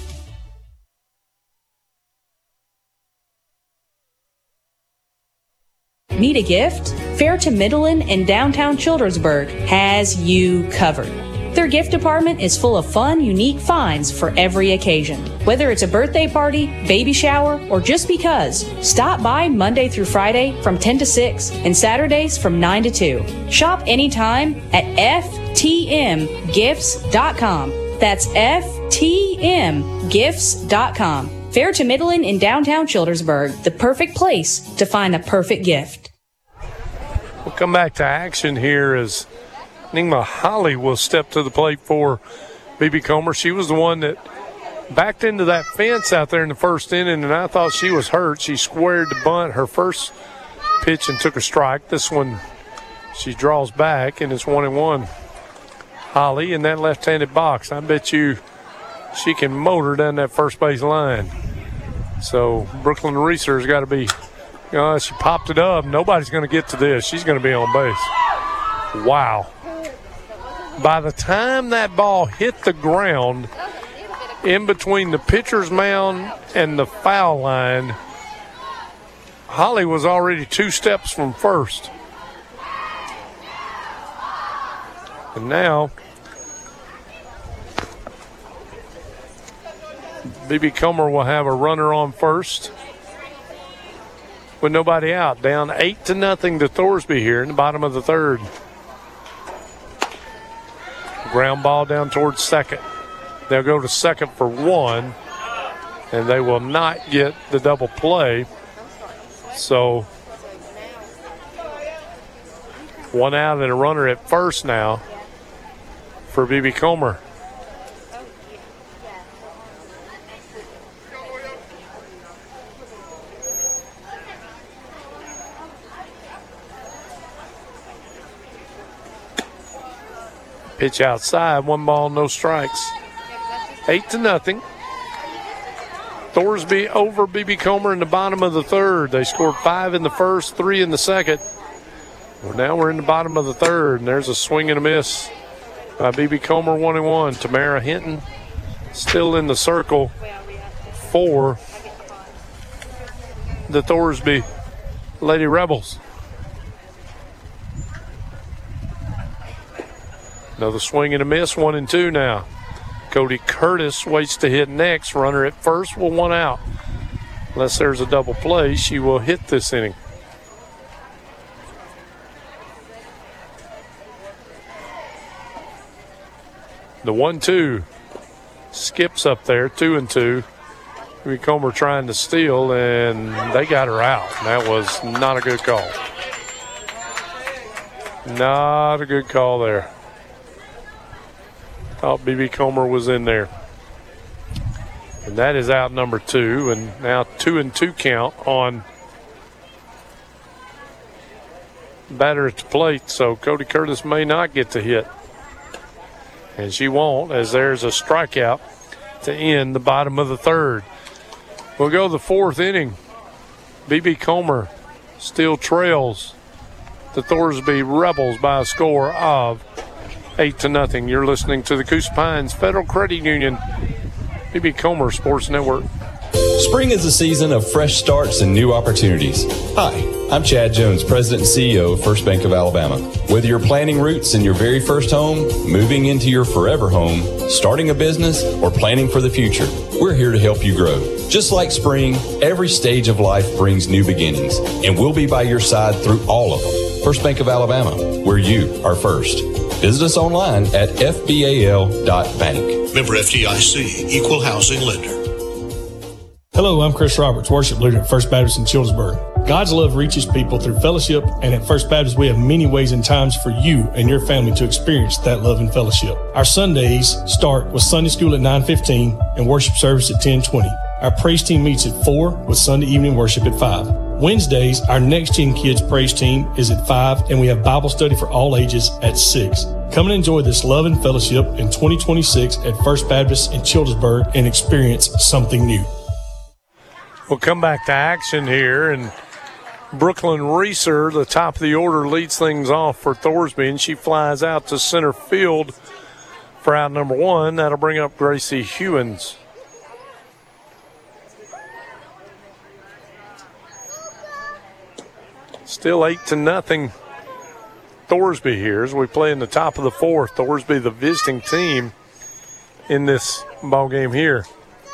P: Need a gift? Fair to Midland and downtown Childersburg has you covered. Their gift department is full of fun, unique finds for every occasion. Whether it's a birthday party, baby shower, or just because, stop by Monday through Friday from ten to six and Saturdays from nine to two. Shop anytime at F T M gifts dot com. That's F T M gifts dot com. Fair to Midland in downtown Childersburg, the perfect place to find the perfect gift.
A: We'll come back to action here as Ningma Holly will step to the plate for B B Comer. She was the one that backed into that fence out there in the first inning, and I thought she was hurt. She squared the bunt her first pitch and took a strike. This one, she draws back, and it's one and one. Holly in that left-handed box. I bet you she can motor down that first base line. So Brooklyn Reeser's got to be, you know, she popped it up. Nobody's going to get to this. She's going to be on base. Wow. By the time that ball hit the ground in between the pitcher's mound and the foul line, Holly was already two steps from first. And now B B Comer will have a runner on first with nobody out. Down eight to nothing to Thorsby here in the bottom of the third. Ground ball down towards second. They'll go to second for one, and they will not get the double play. So one out and a runner at first now for B B Comer. Pitch outside, one ball, no strikes. Eight to nothing. Thorsby over B B Comer in the bottom of the third. They scored five in the first, three in the second. Well, now we're in the bottom of the third, and there's a swing and a miss by B B Comer, one and one. Tamara Hinton still in the circle for the Thorsby Lady Rebels. Another swing and a miss, one and two now. Cody Curtis waits to hit next. Runner at first with one out. Unless there's a double play, she will hit this inning. The one two skips up there, two and two. B B Comer trying to steal, and they got her out. That was not a good call. Not a good call there. Thought B B Comer was in there. And that is out number two, and now two and two count on batter at the plate, so Cody Curtis may not get to hit. And she won't, as there's a strikeout to end the bottom of the third. We'll go the fourth inning. B B Comer still trails the Thorsby Rebels by a score of eight to nothing. You're listening to the Coosa Pines Federal Credit Union B B Comer Sports Network.
Q: Spring is a season of fresh starts and new opportunities. Hi, I'm Chad Jones, President and C E O of First Bank of Alabama. Whether you're planting roots in your very first home, moving into your forever home, starting a business, or planning for the future, we're here to help you grow. Just like spring, every stage of life brings new beginnings, and we'll be by your side through all of them. First Bank of Alabama, where you are first. Visit us online at f b a l dot bank.
C: Member F D I C, Equal Housing Lender.
R: Hello, I'm Chris Roberts, worship leader at First Baptist in Childersburg. God's love reaches people through fellowship, and at First Baptist we have many ways and times for you and your family to experience that love and fellowship. Our Sundays start with Sunday school at nine fifteen and worship service at ten twenty. Our praise team meets at four with Sunday evening worship at five. Wednesdays, our Next Gen Kids praise team is at five, and we have Bible study for all ages at six. Come and enjoy this love and fellowship in twenty twenty-six at First Baptist in Childersburg and experience something new.
A: We'll come back to action here, and Brooklyn Reeser, the top of the order, leads things off for Thorsby, and she flies out to center field for out number one. That'll bring up Gracie Hewins. Still eight to nothing Thorsby here as we play in the top of the fourth. Thorsby, the visiting team in this ball game here.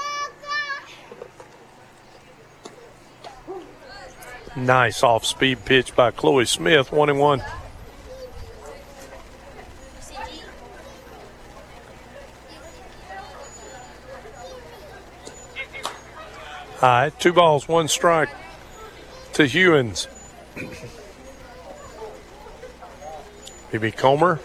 A: Nice off-speed pitch by Chloe Smith, one and one. High, two balls, one strike to Hewins. B B Comer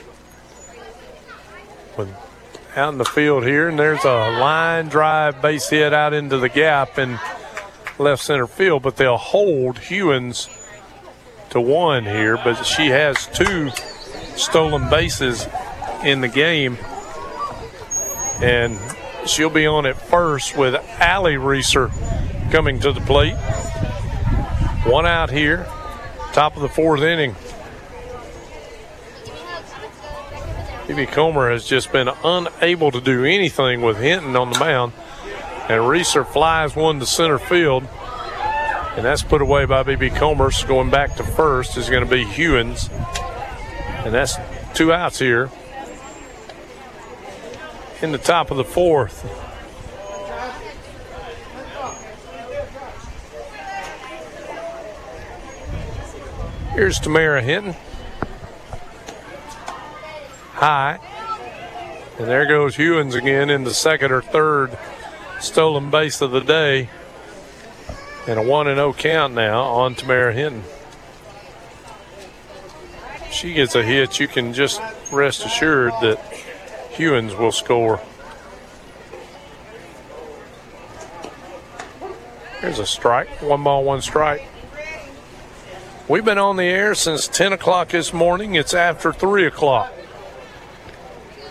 A: with out in the field here, and there's a line drive base hit out into the gap and left center field, but they'll hold Hewins to one here, but she has two stolen bases in the game, and she'll be on at first with Allie Reeser coming to the plate. One out here, top of the fourth inning. B B Comer has just been unable to do anything with Hinton on the mound. And Reeser flies one to center field. And that's put away by B B Comer. So going back to first is going to be Hewins. And that's two outs here in the top of the fourth. Here's Tamara Hinton. High. And there goes Hewins again in the second or third stolen base of the day. And a one and oh count now on Tamara Hinton. If she gets a hit, you can just rest assured that Hewins will score. Here's a strike. One ball, one strike. We've been on the air since ten o'clock this morning. It's after three o'clock.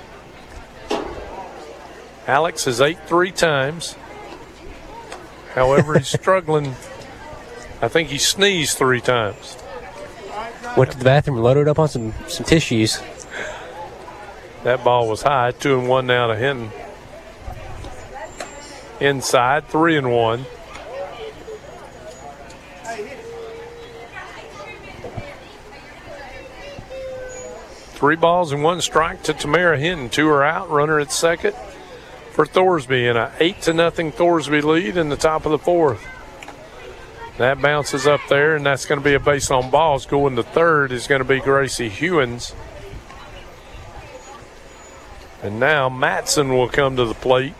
A: Alex has ate three times. However, he's struggling. I think he sneezed three times.
B: Went to the bathroom and loaded up on some, some tissues.
A: That ball was high. Two and one now to Hinton. Inside, three and one. Three balls and one strike to Tamara Hinton. Two are out. Runner at second for Thorsby in an eight to nothing Thorsby lead in the top of the fourth. That bounces up there, and that's going to be a base on balls. Going to third is going to be Gracie Hewins. And now Matson will come to the plate.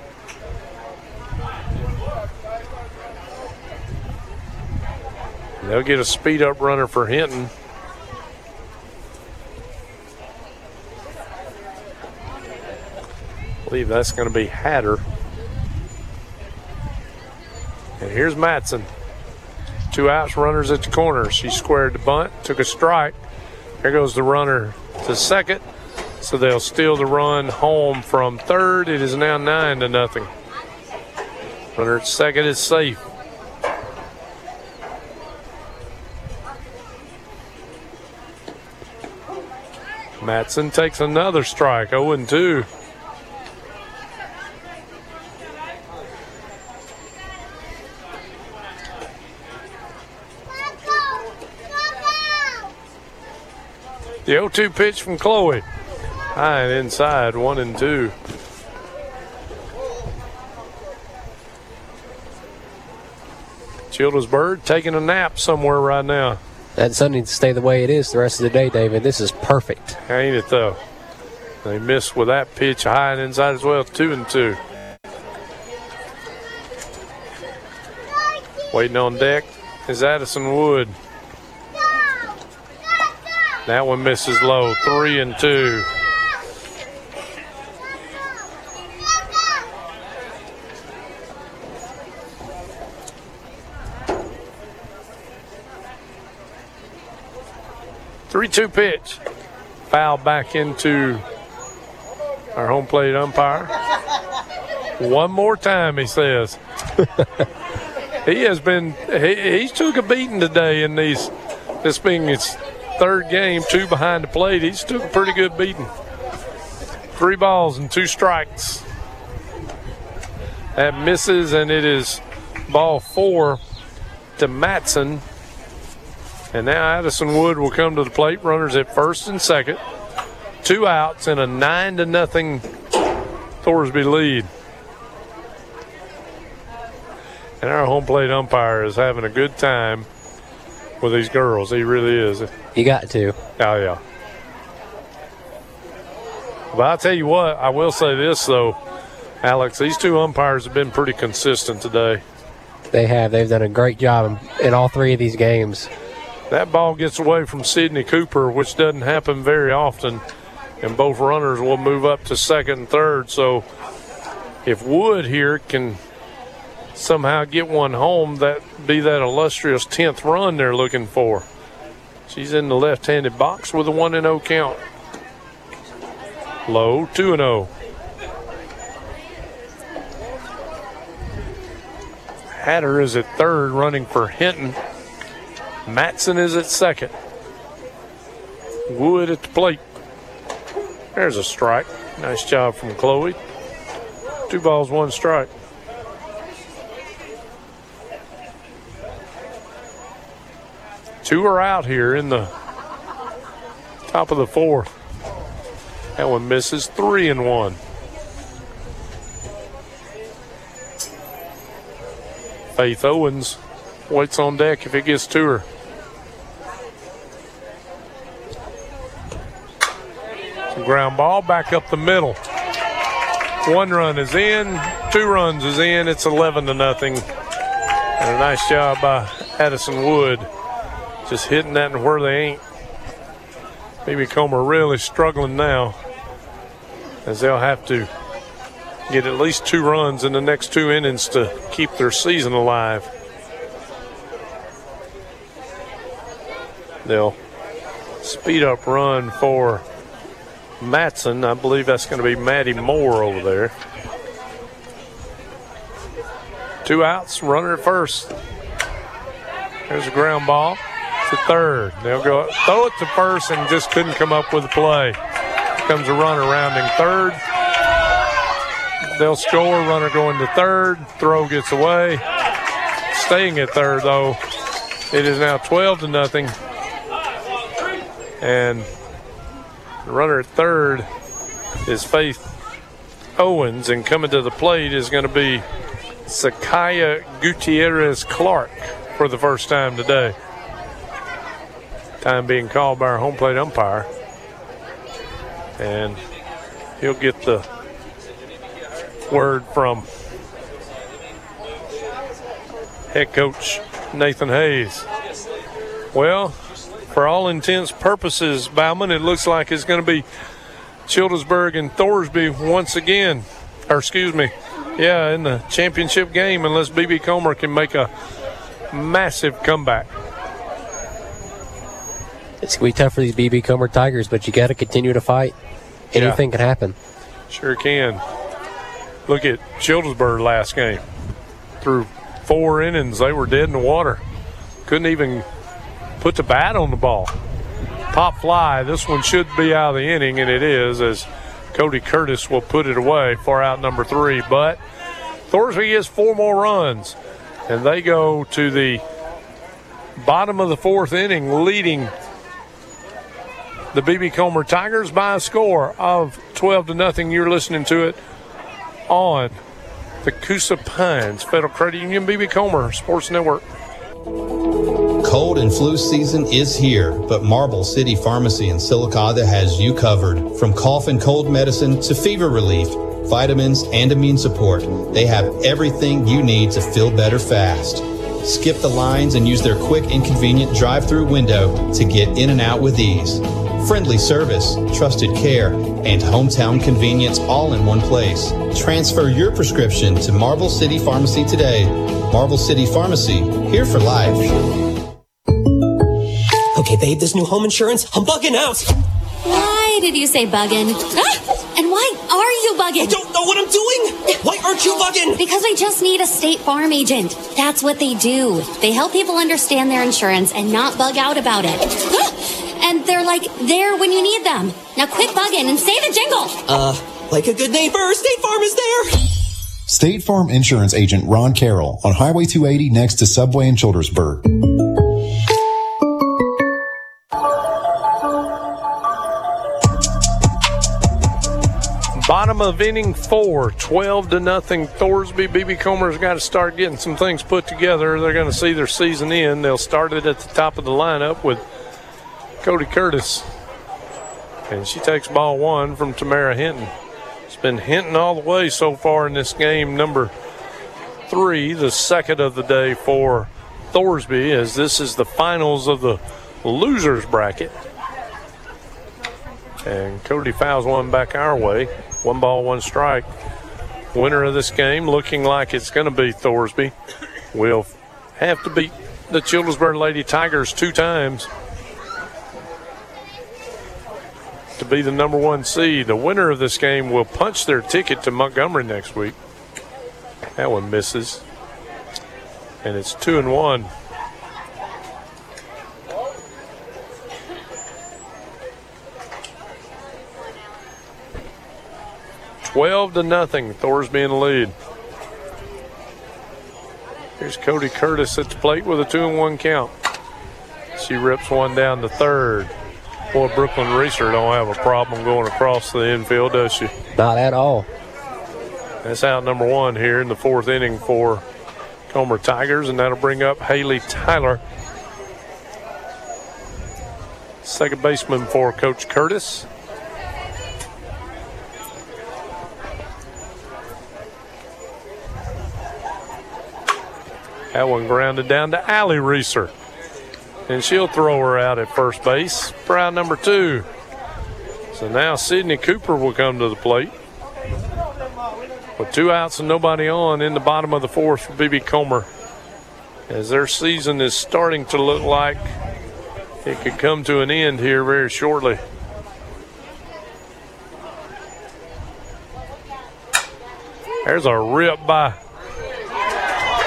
A: They'll get a speed-up runner for Hinton. I believe that's going to be Hatter. And here's Matson. Two outs, runners at the corner. She squared the bunt, took a strike. There goes the runner to second. So they'll steal the run home from third. It is now nine to nothing. Runner at second is safe. Matson takes another strike, oh and two. The oh two pitch from Chloe. High and inside, one and two. Childersburg taking a nap somewhere right now.
B: That sun needs to stay the way it is the rest of the day, David. This is perfect.
A: Ain't it, though? They missed with that pitch high and inside as well, two and two. Waiting on deck is Addison Wood. That one misses low, three and two. three two pitch. Foul back into our home plate umpire. One more time, he says. He has been, he, he's took a beating today in these, this being his third game, two behind the plate. He's took a pretty good beating. Three balls and two strikes. That misses, and it is ball four to Matson. And now Addison Wood will come to the plate. Runners at first and second. Two outs and a nine to nothing Thorsby lead. And our home plate umpire is having a good time with these girls. He really is.
B: You got to.
A: Oh, yeah. But I'll tell you what, I will say this, though, Alex, these two umpires have been pretty consistent today.
B: They have. They've done a great job in, in all three of these games.
A: That ball gets away from Sydney Cooper, which doesn't happen very often, and both runners will move up to second and third. So if Wood here can somehow get one home, that be that illustrious tenth run they're looking for. She's in the left-handed box with a one and oh count. Low, two and oh. Hatter is at third, running for Hinton. Matson is at second. Wood at the plate. There's a strike. Nice job from Chloe. Two balls, one strike. Two are out here in the top of the fourth. That one misses, three and one. Faith Owens waits on deck if it gets to her. Ground ball back up the middle. One run is in, two runs is in. It's eleven to nothing. And a nice job by Addison Wood, just hitting that and where they ain't. Maybe Comer really struggling now, as they'll have to get at least two runs in the next two innings to keep their season alive. They'll speed up run for Matson. I believe that's going to be Maddie Moore over there. Two outs, runner at first. There's a ground ball to third. They'll go throw it to first and just couldn't come up with a play. Here comes a runner rounding third. They'll score, runner going to third. Throw gets away. Staying at third, though. It is now twelve to nothing. And the runner at third is Faith Owens, and coming to the plate is going to be Sakaya Gutierrez Clark for the first time today. Time being called by our home plate umpire. And he'll get the word from head coach Nathan Hayes. Well, for all intents purposes, Bauman, it looks like it's going to be Childersburg and Thorsby once again, or excuse me, yeah, in the championship game, unless B B Comer can make a massive comeback.
B: It's going to be tough for these B B Comer Tigers, but you got to continue to fight. Anything
A: Yeah.
B: can happen.
A: Sure can. Look at Childersburg last game. Through four innings, they were dead in the water. Couldn't even put the bat on the ball. Pop fly. This one should be out of the inning, and it is, as Cody Curtis will put it away for out number three. But Thorsby gets four more runs, and they go to the bottom of the fourth inning, leading the B B Comer Tigers by a score of twelve to nothing. You're listening to it on the Coosa Pines Federal Credit Union B B Comer Sports Network.
O: Cold and flu season is here, but Marble City Pharmacy in Silicaca has you covered. From cough and cold medicine to fever relief, vitamins, and immune support, they have everything you need to feel better fast. Skip the lines and use their quick and convenient drive-through window to get in and out with ease. Friendly service, trusted care, and hometown convenience all in one place. Transfer your prescription to Marble City Pharmacy today. Marble City Pharmacy, here for life.
S: Okay, babe, this new home insurance, I'm bugging out.
T: Why did you say bugging? Ah! And why are you bugging?
S: I don't know what I'm doing. Why aren't you bugging?
T: Because we just need a State Farm agent. That's what they do. They help people understand their insurance and not bug out about it. Ah! And they're like there when you need them. Now quit bugging and say the jingle.
S: Uh, like a good neighbor, State Farm is there.
U: State Farm Insurance Agent Ron Carroll on Highway two eighty next to Subway in Childersburg.
A: Bottom of inning four, twelve to nothing. Thorsby. B B Comer's got to start getting some things put together. They're going to see their season end. They'll start it at the top of the lineup with Cody Curtis. And she takes ball one from Tamara Hinton. It's been Hinton all the way so far in this game, number three, the second of the day for Thorsby, as this is the finals of the losers bracket. And Cody fouls one back our way. One ball, one strike. Winner of this game, looking like it's going to be Thorsby, will have to beat the Childersburg Lady Tigers two times to be the number one seed. The winner of this game will punch their ticket to Montgomery next week. That one misses. And it's two and one. twelve to nothing. Thorsby in the lead. Here's Cody Curtis at the plate with a two and one count. She rips one down to third. Boy, Brooklyn Reeser don't have a problem going across the infield, does she?
B: Not at all.
A: That's out number one here in the fourth inning for Comer Tigers, and that'll bring up Haley Tyler, second baseman for Coach Curtis. That one grounded down to Allie Reeser. And she'll throw her out at first base for out number two. So now Sydney Cooper will come to the plate. With two outs and nobody on in the bottom of the fourth for B B Comer, as their season is starting to look like it could come to an end here very shortly. There's a rip by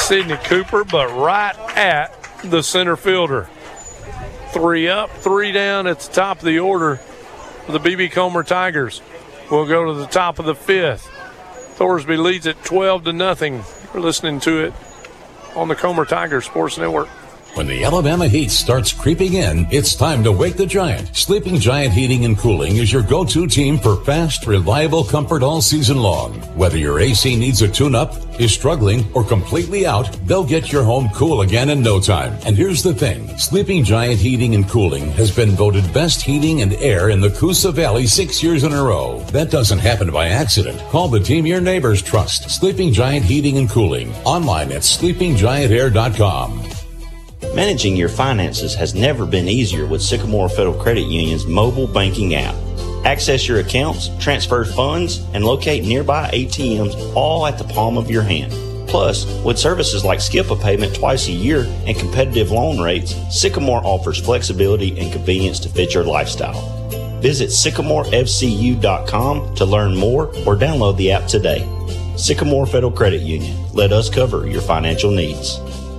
A: Sydney Cooper, but right at the center fielder. Three up, three down at the top of the order for the B B Comer Tigers. We'll go to the top of the fifth. Thorsby leads at twelve to nothing. We're listening to it on the Comer Tigers Sports Network.
D: When the Alabama heat starts creeping in, it's time to wake the giant. Sleeping Giant Heating and Cooling is your go-to team for fast, reliable comfort all season long. Whether your A C needs a tune-up, is struggling, or completely out, they'll get your home cool again in no time. And here's the thing. Sleeping Giant Heating and Cooling has been voted best heating and air in the Coosa Valley six years in a row. That doesn't happen by accident. Call the team your neighbors trust. Sleeping Giant Heating and Cooling. Online at sleeping giant air dot com.
V: Managing your finances has never been easier with Sycamore Federal Credit Union's mobile banking app. Access your accounts, transfer funds, and locate nearby A T Ms all at the palm of your hand. Plus, with services like skip a payment twice a year and competitive loan rates, Sycamore offers flexibility and convenience to fit your lifestyle. Visit sycamore f c u dot com to learn more or download the app today. Sycamore Federal Credit Union. Let us cover your financial needs.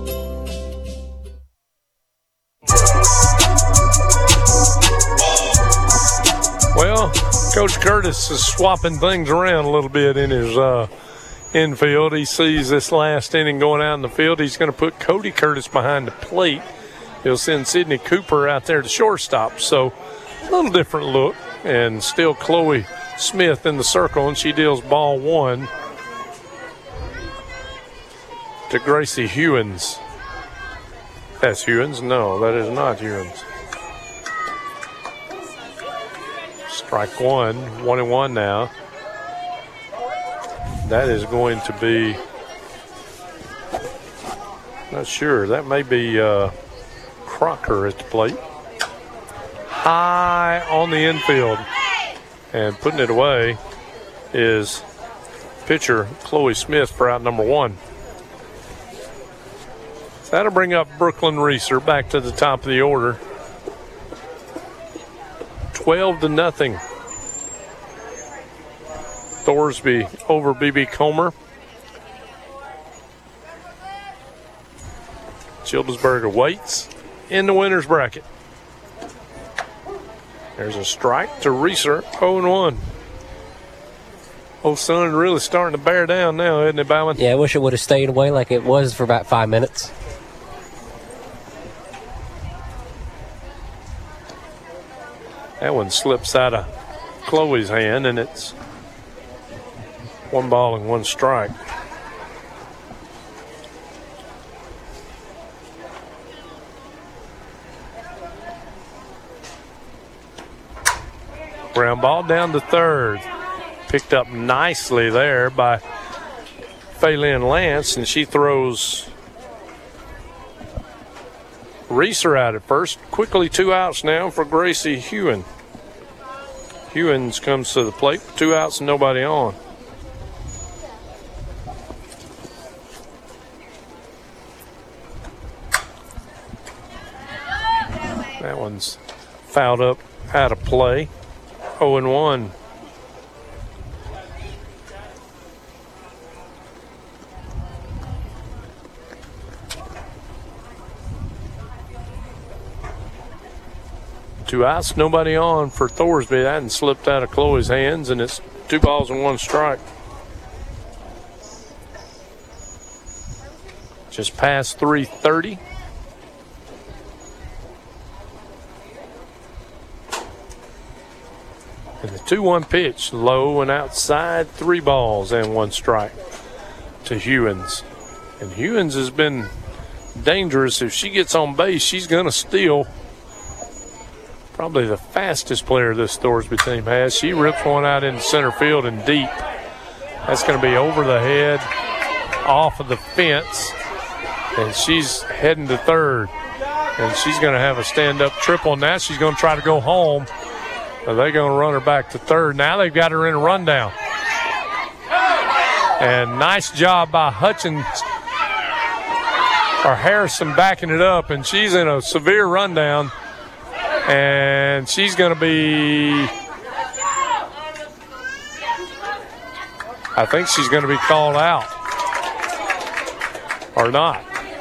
A: Well, Coach Curtis is swapping things around a little bit in his uh, infield. He sees this last inning going out in the field. He's going to put Cody Curtis behind the plate. He'll send Sydney Cooper out there to shortstop. So a little different look. And still Chloe Smith in the circle, and she deals ball one to Gracie Hewins. That's Hewins? No, that is not Hewins. Strike one, one and one now. That is going to be, not sure, that may be uh, Crocker at the plate. High on the infield. And putting it away is pitcher Chloe Smith for out number one. So that'll bring up Brooklyn Reeser back to the top of the order. twelve to nothing. Thorsby over B B Comer. Childersburg awaits in the winner's bracket. There's a strike to Reeser, oh and one. Old Sun really starting to bear down now, isn't it, Bowman?
B: Yeah, I wish it would have stayed away like it was for about five minutes.
A: That one slips out of Chloe's hand, and it's one ball and one strike. Ground ball down to third. Picked up nicely there by Faylin Lance, and she throws Reeser out at first. Quickly two outs now for Gracie Hewen. Hewins comes to the plate. Two outs and nobody on. That one's fouled up out of play. oh and one. Two outs, nobody on for Thorsby. That hadn't slipped out of Chloe's hands, and it's two balls and one strike. Just past three thirty. And the two one pitch, low and outside, three balls and one strike to Hewins. And Hewins has been dangerous. If she gets on base, she's going to steal. Probably the fastest player this Thorsby team has. She rips one out in center field and deep. That's going to be over the head, off of the fence, and she's heading to third. And she's going to have a stand-up triple. Now she's going to try to go home. So they're going to run her back to third. Now they've got her in a rundown. And nice job by Hutchins, or Harrison, backing it up, and she's in a severe rundown. And she's going to be, I think she's going to be called out. or not.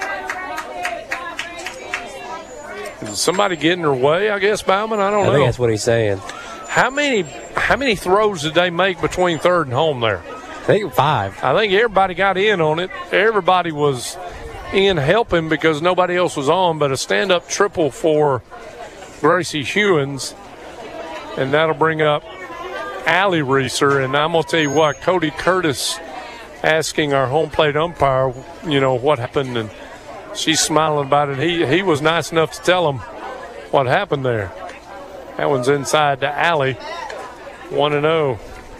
A: Is somebody getting in her way, I guess, Bauman? I don't
B: I
A: know.
B: I think that's what he's saying.
A: How many how many throws did they make between third and home there?
B: I think five.
A: I think everybody got in on it. Everybody was in helping because nobody else was on, but a stand-up triple for Gracie Hewins, and that'll bring up Allie Reeser. And I'm going to tell you what, Cody Curtis asking our home plate umpire, you know, what happened, and she's smiling about it. He, he was nice enough to tell him what happened there. That one's inside to Allie, one and oh.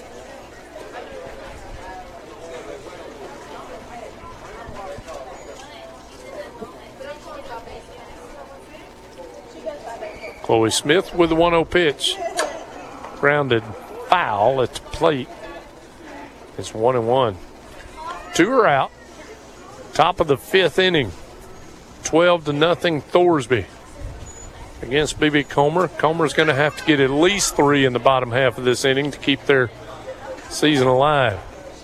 A: Chloe Smith with the one oh pitch. Grounded foul at the plate. It's one and one. Two are out. Top of the fifth inning. twelve to nothing Thorsby against B B Comer. Comer's going to have to get at least three in the bottom half of this inning to keep their season alive.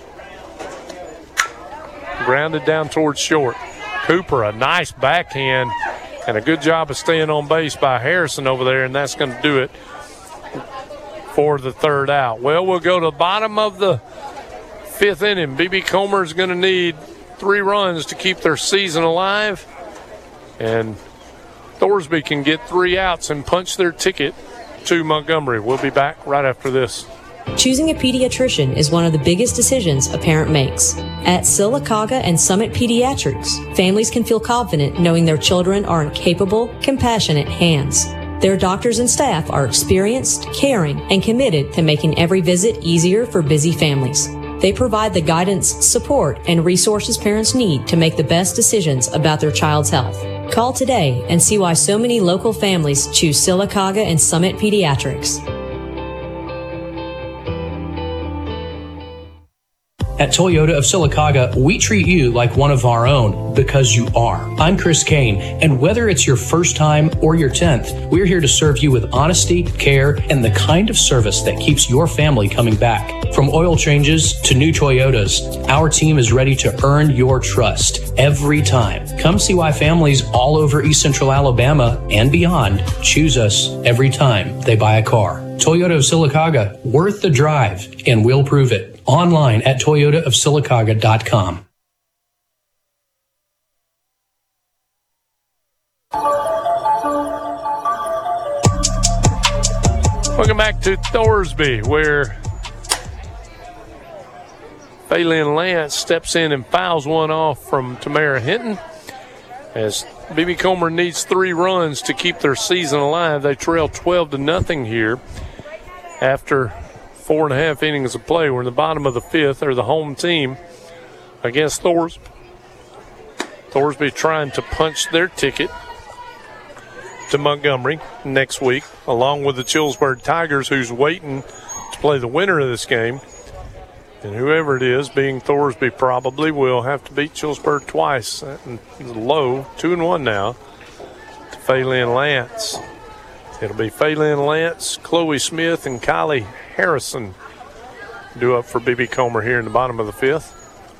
A: Grounded down towards short. Cooper, a nice backhand and a good job of staying on base by Harrison over there, and that's going to do it for the third out. Well, we'll go to the bottom of the fifth inning. B B Comer is going to need three runs to keep their season alive, and Thorsby can get three outs and punch their ticket to Montgomery. We'll be back right after this.
E: Choosing a pediatrician is one of the biggest decisions a parent makes. At Sylacauga and Summit Pediatrics, families can feel confident knowing their children are in capable, compassionate hands. Their doctors and staff are experienced, caring, and committed to making every visit easier for busy families. They provide the guidance, support, and resources parents need to make the best decisions about their child's health. Call today and see why so many local families choose Sylacauga and Summit Pediatrics.
F: At Toyota of Sylacauga, we treat you like one of our own because you are. I'm Chris Kane, and whether it's your first time or your tenth, we're here to serve you with honesty, care, and the kind of service that keeps your family coming back. From oil changes to new Toyotas, our team is ready to earn your trust every time. Come see why families all over East Central Alabama and beyond choose us every time they buy a car. Toyota of Sylacauga, worth the drive, and we'll prove it. Online at toyota of sylacauga dot com.
A: Welcome back to Thorsby, where Phelan Lance steps in and fouls one off from Tamara Hinton. As B B Comer needs three runs to keep their season alive. They trail twelve to nothing here after four and a half innings of play. We're in the bottom of the fifth. They're the home team against Thorsby. Thorsby trying to punch their ticket to Montgomery next week, along with the Childersburg Tigers, who's waiting to play the winner of this game. And whoever it is, being Thorsby probably, will have to beat Childersburg twice. Low, two and one now to Phelan Lance. It'll be Phelan Lance, Chloe Smith, and Kylie Harrison due up for B B Comer here in the bottom of the fifth.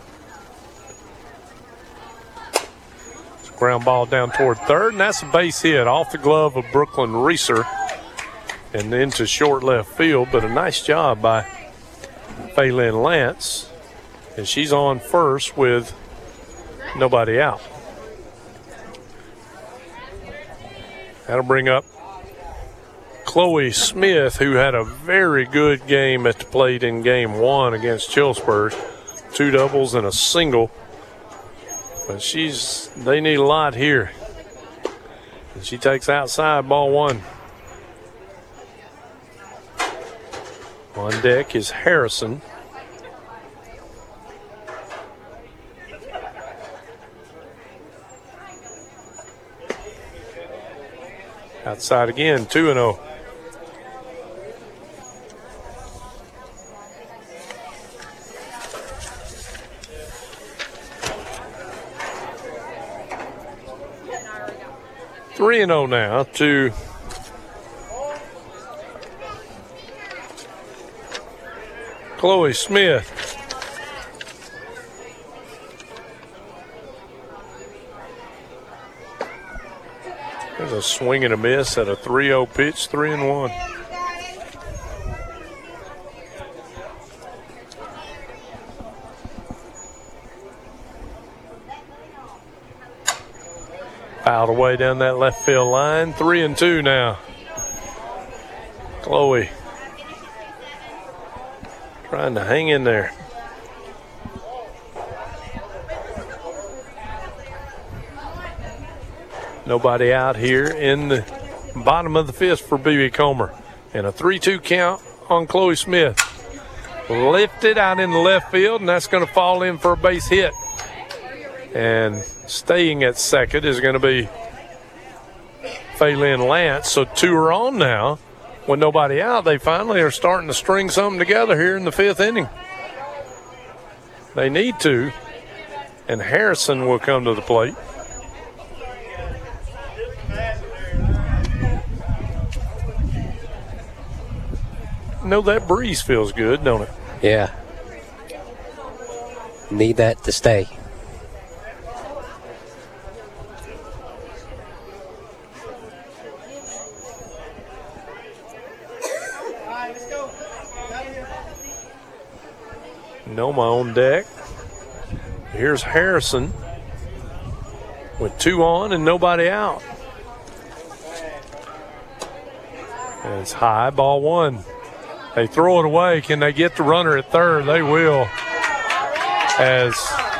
A: It's a ground ball down toward third, and that's a base hit off the glove of Brooklyn Reeser and into short left field, but a nice job by Phelan Lance, and she's on first with nobody out. That'll bring up Chloe Smith, who had a very good game at the plate in game one against Childersburg. Two doubles and a single. But she's, they need a lot here. And she takes outside, ball one. On deck is Harrison. Outside again, two and oh. three and oh now to Chloe Smith. There's a swing and a miss at a three oh pitch, three and one. Fouled away down that left field line, three and two now. Chloe trying to hang in there. Nobody out here in the bottom of the fifth for B B Comer. And a three two count on Chloe Smith. Lifted out in the left field, and that's going to fall in for a base hit. And staying at second is going to be Faylin Lance. So two are on now. With nobody out, they finally are starting to string something together here in the fifth inning. They need to. And Harrison will come to the plate. No, that breeze feels good, don't it?
B: Yeah. Need that to stay.
A: Noma on deck. Here's Harrison with two on and nobody out. And it's high, ball one. They throw it away. Can they get the runner at third? They will. As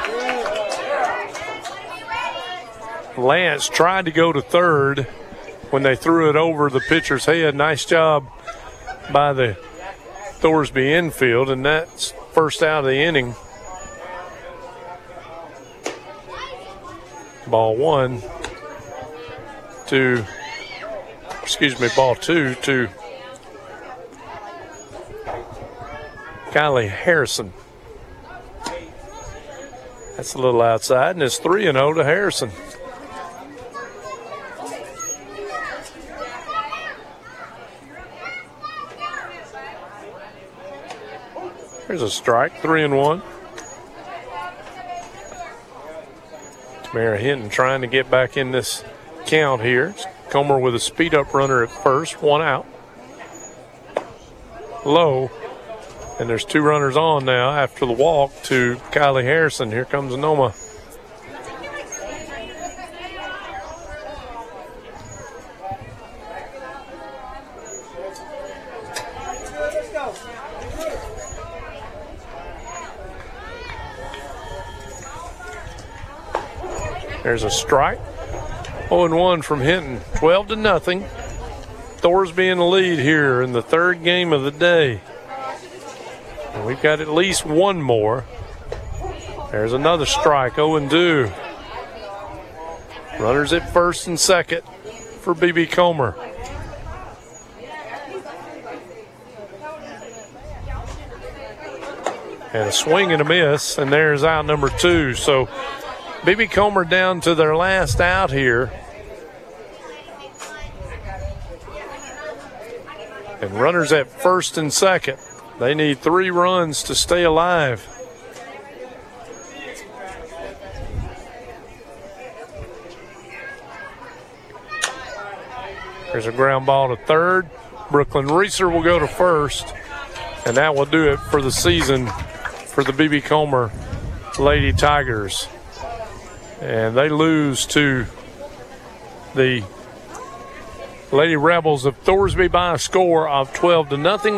A: Lance tried to go to third when they threw it over the pitcher's head. Nice job by the Thorsby infield, and that's first out of the inning. Ball one to, excuse me, ball two to Kylie Harrison. That's a little outside, and it's three and oh to Harrison. There's a strike, three and one. Tamara Hinton trying to get back in this count here. Comer with a speed up runner at first, one out. Low. And there's two runners on now after the walk to Kylie Harrison. Here comes Noma. There's a strike. oh and one from Hinton. twelve to nothing. Thorsby in the lead here in the third game of the day. And we've got at least one more. There's another strike, oh and two. Runners at first and second for B B Comer. And a swing and a miss, and there's out number two. So B B Comer down to their last out here. And runners at first and second. They need three runs to stay alive. There's a ground ball to third. Brooklyn Reeser will go to first. And that will do it for the season for the B B Comer Lady Tigers. And they lose to the Lady Rebels of Thorsby by a score of twelve to nothing.